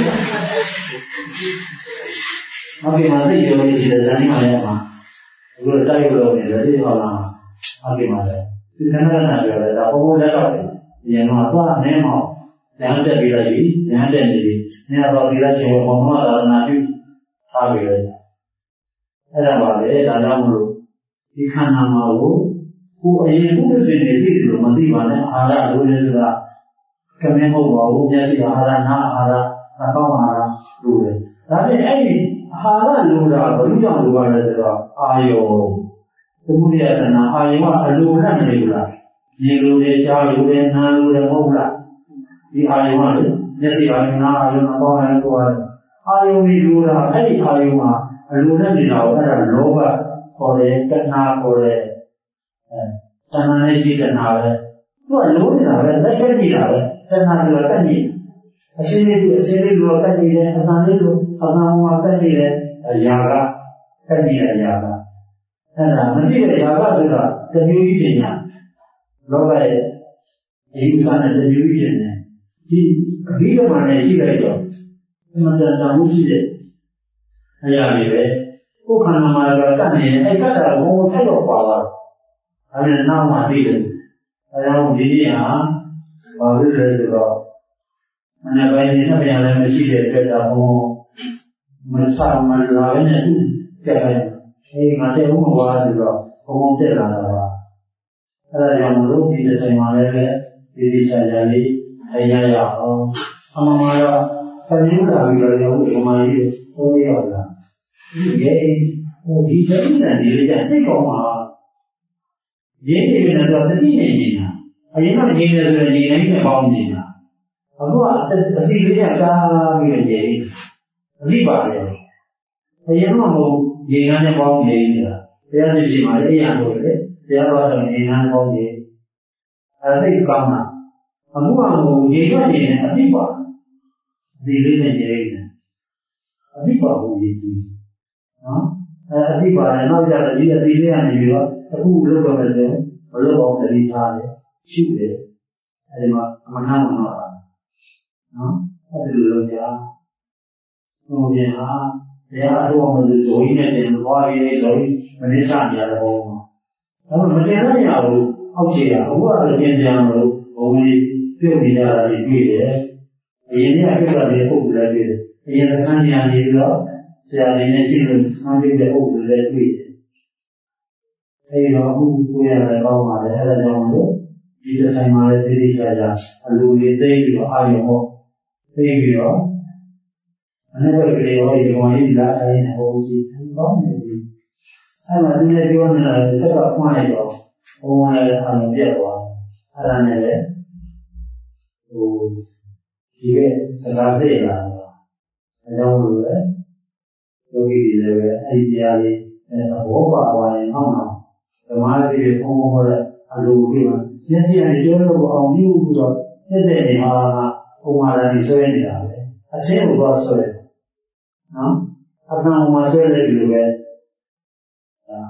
မခင်မှာသိရောရှိတဲ့စံနေမှာရမှာဘုရားတိုက်လို့နေတယ်ဒီဟောလာမခင်မှာလည်းဒီကနေ့ကပြောတယ်ဒါဘုံဘုံလက်တော့တယ်ဒီကတော့သွားနေမှာဉာဏ်တက်ပြီးလိုက်ပြီဉာဏ်တက်နေပြီဉာဏ်တော်ပြီးလိုက်ချင်ဘုံမှာသာနာပြုထားပြီလေအဲ့ဒါပါလေဒါကြောင့်မလို့ဒီခန္ဓာမှာကိုကိုယ်အရင်ဘုရားရှင်နေသိတယ်လို့မသိပါနဲ့အာဟာရလိုနေဆိုတာကမင်းမဟုတ်ပါဘူးမျက်စိအာဟာရနာအာဟာရနှာခေါင်းအာဟာရလိုတယ်ဒါဖြင့်အဲ့ဒီအာဟာရလိုတာဘယ်လိုကြောင့်လိုပါလဲဆိုတော့အာယုံသမုဒယတဏအာယုံကအလိုနဲ့မနေဘူးလားရေလိုတယ်ကြားလိုတယ်နားလိုတယ်မဟုတ်လားဒီအာယုံကလေမျက်စိအာယုံနားအာယုံနှာခေါင်းအာယုံကိုအာယုံဒီလိုတာအဲ့ဒီအာယုံမှာအလိုနဲ့နေတာကိုအဲ့ဒါလောဘခေါ်တယ်တဏှာခေါ်တယ်အဲတဏှာနဲ့ရှိတဏှာပဲသူကလိုနေတာပဲလက်ခဲနေတာပဲတဏှာဆိုတာတက်နေအစင်းလေးကအစင်းလေးလိုတက်နေတယ်အတန်လေးလိုအတန်မှာတက်နေတယ်အရာကတက်နေတဲ့အရာကအဲ့ဒါမသိတဲ့အရာကဆိုတာတမျိုးကြီးပြင်ညာလောဘရဲ့ဒီဥစ္စာနဲ့တမျိုးကြီးပြင်တယ်ဒီအဘိဓမ္မာနဲ့ရှိလိုက်တော့အမှန်တရားမှုရှိတဲ့အရာတွေပဲကိုယ်ခန္ဓာမှာကတတ်နေတယ်အဲ့ကတ္တာဘုံဘုံထိုက်တော့ပါသွားတယ်အဲ့ဒါနောက်မှသိတယ်အဲဒါကြောင့်ဒီနေ့ဟာဘာလို့လဲဆိုတော့အနည်းပိုင်းနဲ့ပြန်လည်းမရှိတဲ့အတွက်ဒါဘုံမဆာမလာဘဲနဲ့သူကြက်တယ်အေးငါတဲ့ဘုံဘွားဆိုတော့ဘုံဘုံတက်လာတာပါအဲဒါကြောင့်မလို့ဒီတစ်ချိန်မှာလည်းဒီဒီချာချာလေးအရာရအောင်အမှန်မှာတော့သတိလာပြီးတော့ရုပ်ဒီမှာကြီးဟိုးရောက်လာဒီကေဟိုဒီတတိယနေလေးကျသိကောင်းမှာရင်းနေပြီတော့တတိယနေနေတာအရင်ကရင်းနေဆိုရင်ရင်းနေနဲ့ပေါင်းနေတာအခုကအတိလေးကျကားပြီးတော့ရင်းအလိပါလေအရင်ကမဟုတ်ရင်းနဲ့ပေါင်းနေနေတာတရားစီစီမှာလည်းအရာလို့လေတရားတော်တော်ရင်းနဲ့ပေါင်းနေအဲသိကောင်းတာအခုကဟိုရင်းရနေအလိပါဒီလေးနဲ့ရင်းနေအလိပါကိုရင်းပြီးနော်အဲအလိပါနဲ့နောက်ကြတော့ဒီအတိလေးကနေပြီးတော့အခုလောက်တော့မယ်ဆိုရင်ဘလို့အောင်တတိထားတယ်ရှိတယ်အဲဒီမှာအမှန်မှန်တော့တာနော်အဲ့ဒီလိုကြာဟိုပြန်ဟာတရားအထုတ်မှလို့ဇိုးကြီးနဲ့တင်သွားပြီးဇိုးကြီးမနစ်စနေရတဲ့ဘောမှာဒါမှမတင်ရရဘူးအောက်ခြေကအခုကတော့ပြင်ကြံလို့ဘုံကြီးပြုတ်နေကြတာတွေတွေ့တယ်အရင်ကပြုတ်တာတွေပုတ်တယ်တွေ့တယ်အရင်စခန်းနေရာနေပြီးတော့ဆရာတွေနဲ့ကြည့်လို့ဆန်းပြတဲ့ပုတ်တွေလည်းတွေ့တယ်အဲဒီတော့အခုကိုရတဲ့ကောင်းပါလေအဲဒါကြောင့်လို့ဒီတစ်ဆိုင်မှာလည်းသိသိချာချာအလူလေးသိပြီးတော့အာရုံပေါ့သိပြီးတော့အနည်းဘက်ကလေးရောဒီကောင်ကြီးလာတိုင်းဟိုကြည့်ကောင်းနေပြီအဲမှာဒီနေ့ပြောနေတာစက်ကဖွင့်လိုက်တော့ဘုံလည်းအာရုံပြတ်သွားအဲဒါနဲ့လည်းဟိုဒီကစကားသိလာတာအဲကြောင့်လို့လေယောဂီတွေလည်းပဲအဲဒီတရားလေးအဲဘောပါသွားရင်ဟုတ်လားဓမ္မတွေဘုံဘုံဟောတဲ့အလိုကြီးမှာမျက်စိကနေကျိုးလို့အောင်ပြုပြီးတော့တဲ့တဲ့နေမှာကပုံမှန်တိုင်းဆွဲနေတာပဲအစင်းကိုတော့ဆွဲနော်အသံမှာဆွဲလိုက်လို့ပဲအ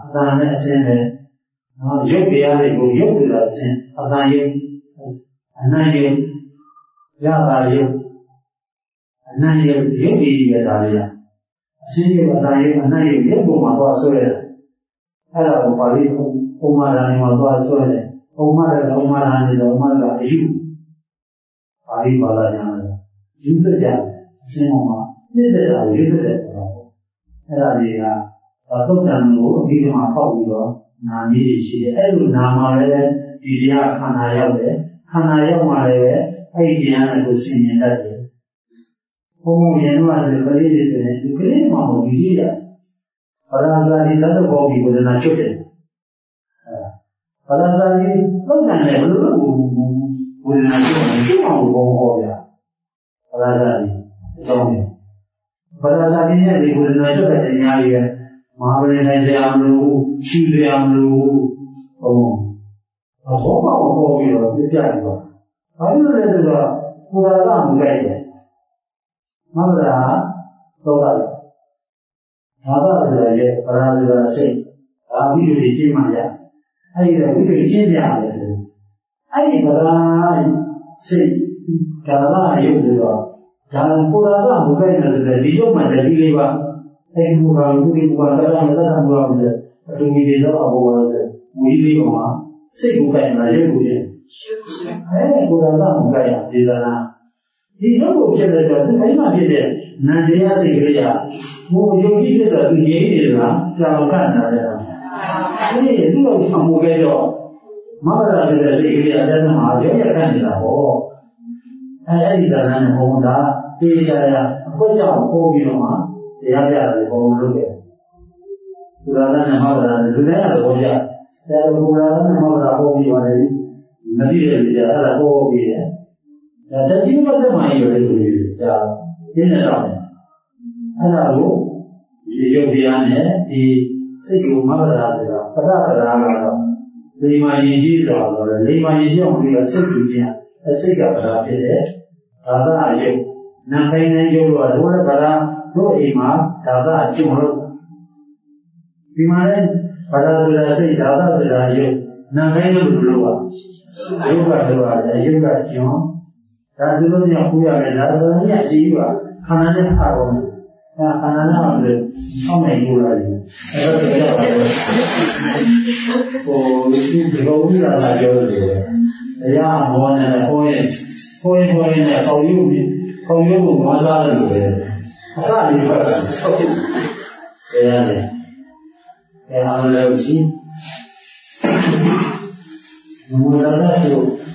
than a sin now you be able to you to that sin than you and then you yada you and then you you be the area sin you than you and then you you go my boss so era o pali o marani ma boss so o marani o marani o marani you pali bala jana you to jana sin ma ni de la you to de era diaသုတ်တံကိုအပြီးမှာပေါက်ပြီးတော့နာမည်ရှိတယ်အဲ့လိုနာမှာလည်းဒီတရားခန္ဓာရောက်တယ်ခန္ဓာရောက်မှလည်းအဲ့ဒီတရားကိုဆင်ញင်တတ်တယ်ဘုံဘုံရင်တော့ဒီကလေးတွေဆိုရင်ဒီကလေးမှမဟုတ်ဒီကြီးရဘာသာစာဒီသတ္တဘောဂီဝေဒနာချုပ်တယ်အဲဘာသာစာဒီသုတ်တံလည်းဘယ်လိုလုပ်ဝေဒနာချုပ်တယ်ချုပ်အောင်ဘောဟောဗျာဘာသာစာဒီအကြောင်းပဲဘာသာစာဒီနဲ့ဒီဝေဒနာချုပ်တဲ့ညာကြီးပဲမဟာဗရဏဇာမလို့ရှုဇာမလို့ဟောအဘောပါဘောပြီးတော့ပြပြတယ်ပါဘာလို့လဲဆိုတော့ပူရာကမကြိုက်တယ်မဟုတ်လားတော့တယ်ဘာသာဆိုတာရဲ့ပရာဇာစိတ်ဒါပြီးလို့ရှင်းမှရအဲ့ဒီတော့ပြီးလို့ရှင်းပြရတယ်အဲ့ဒီပရာစိတ်ဒါကရုပ်ဆိုတော့ဒါပူရာကမကြိုက်တယ်ဆိုတော့ဒီရုပ်မှတည်းလေးပါအဲ့ဒီဘုရားကိုဒီဘုရားတရားနဲ့တရားမလို့ရတယ်အတူတူလေးတော့အဘောရတယ်ဝီလေးကစိတ်ကိုကြိုက်လာရုပ်ကိုပြအဲ့ဘုရားကမကြိုက်ရဒေသနာဒီရုပ်ကိုဖြစ်တဲ့တော့ဒီအိမ်မှာဖြစ်တဲ့နန္တရားစိတ်ကလေးကဘုယုံကြည်ဖြစ်တဲ့ဒီငြိမ်းနေတာကြောင်ကတ်နေတာလေအဲ့ဒီသူ့ကိုဆောင်မှုခဲ့တော့မဟာရဆိုတဲ့စိတ်ကလေးအတန်းမှာရောက်ရခန့်နေတာပေါ့အဲ့အဲ့ဒီဇာတ်လမ်းနဲ့ဘုံကသိကြရအခွင့်ကြောင့်ပို့ပြီးတော့မှတရားပြရတယ်ဘုံလုပ်တယ်။ဘုရားနဲ့ဟောတာလူတိုင်းကတော့ဘုရားဆရာဘုရားနဲ့ဟောတာဟောပြီးပါတယ်။မသိတဲ့လူတွေအဲ့ဒါဟောပြီးတယ်။ဒါတတိယပတ်သက်မှရတဲ့လူတွေကြာပြင်းနေတော့တယ်။အဲ့ဒါကိုဒီယုတ်တရားနဲ့ဒီစိတ်ကိုမဟုတ်တာဆိုတာပရသရာကတော့လိမ္မာယဉ်ကြီးဆိုတော့လိမ္မာယဉ်ကြီးအောင်ပြီးတော့စိတ်ကြည့်ခြင်းအစိတ်ကပရဖြစ်တယ်။ဒါသာအယုတ်နံပိုင်းနဲ့ယုတ်တော့ဒုရပရတို့အိမ်မှာဒါသာအကျုံလို့ဒီမှာလည်းဘာသာဆိုတာစိတ်ဒါသာဆိုတာယုတ်နာမည်လို့လို့ပါယုတ်ကတော့လည်းယုတ်ကကျုံဒါသူတို့ညပူရတယ်ဒါဆိုရင်အကြီးပါခန္ဓာနဲ့ဖတ်အောင်အဲခန္ဓာနဲ့အောင်လို့ဆောင်းနိုင်လို့ရတယ်အဲဒါကြတော့ဟိုဒီလိုကြီးလာတာပြောတယ်အရာမောနဲ့ဟိုရင်ဟိုရင်ဟိုရင်နဲ့ပေါယုတ်ပြီးပေါယုတ်ကိုမစားတယ်လို့ပဲအစလေးဖတ်တာဟုတ်ကဲ့ရတယ်အဲအားလည်းရှိဘုရားသာဆို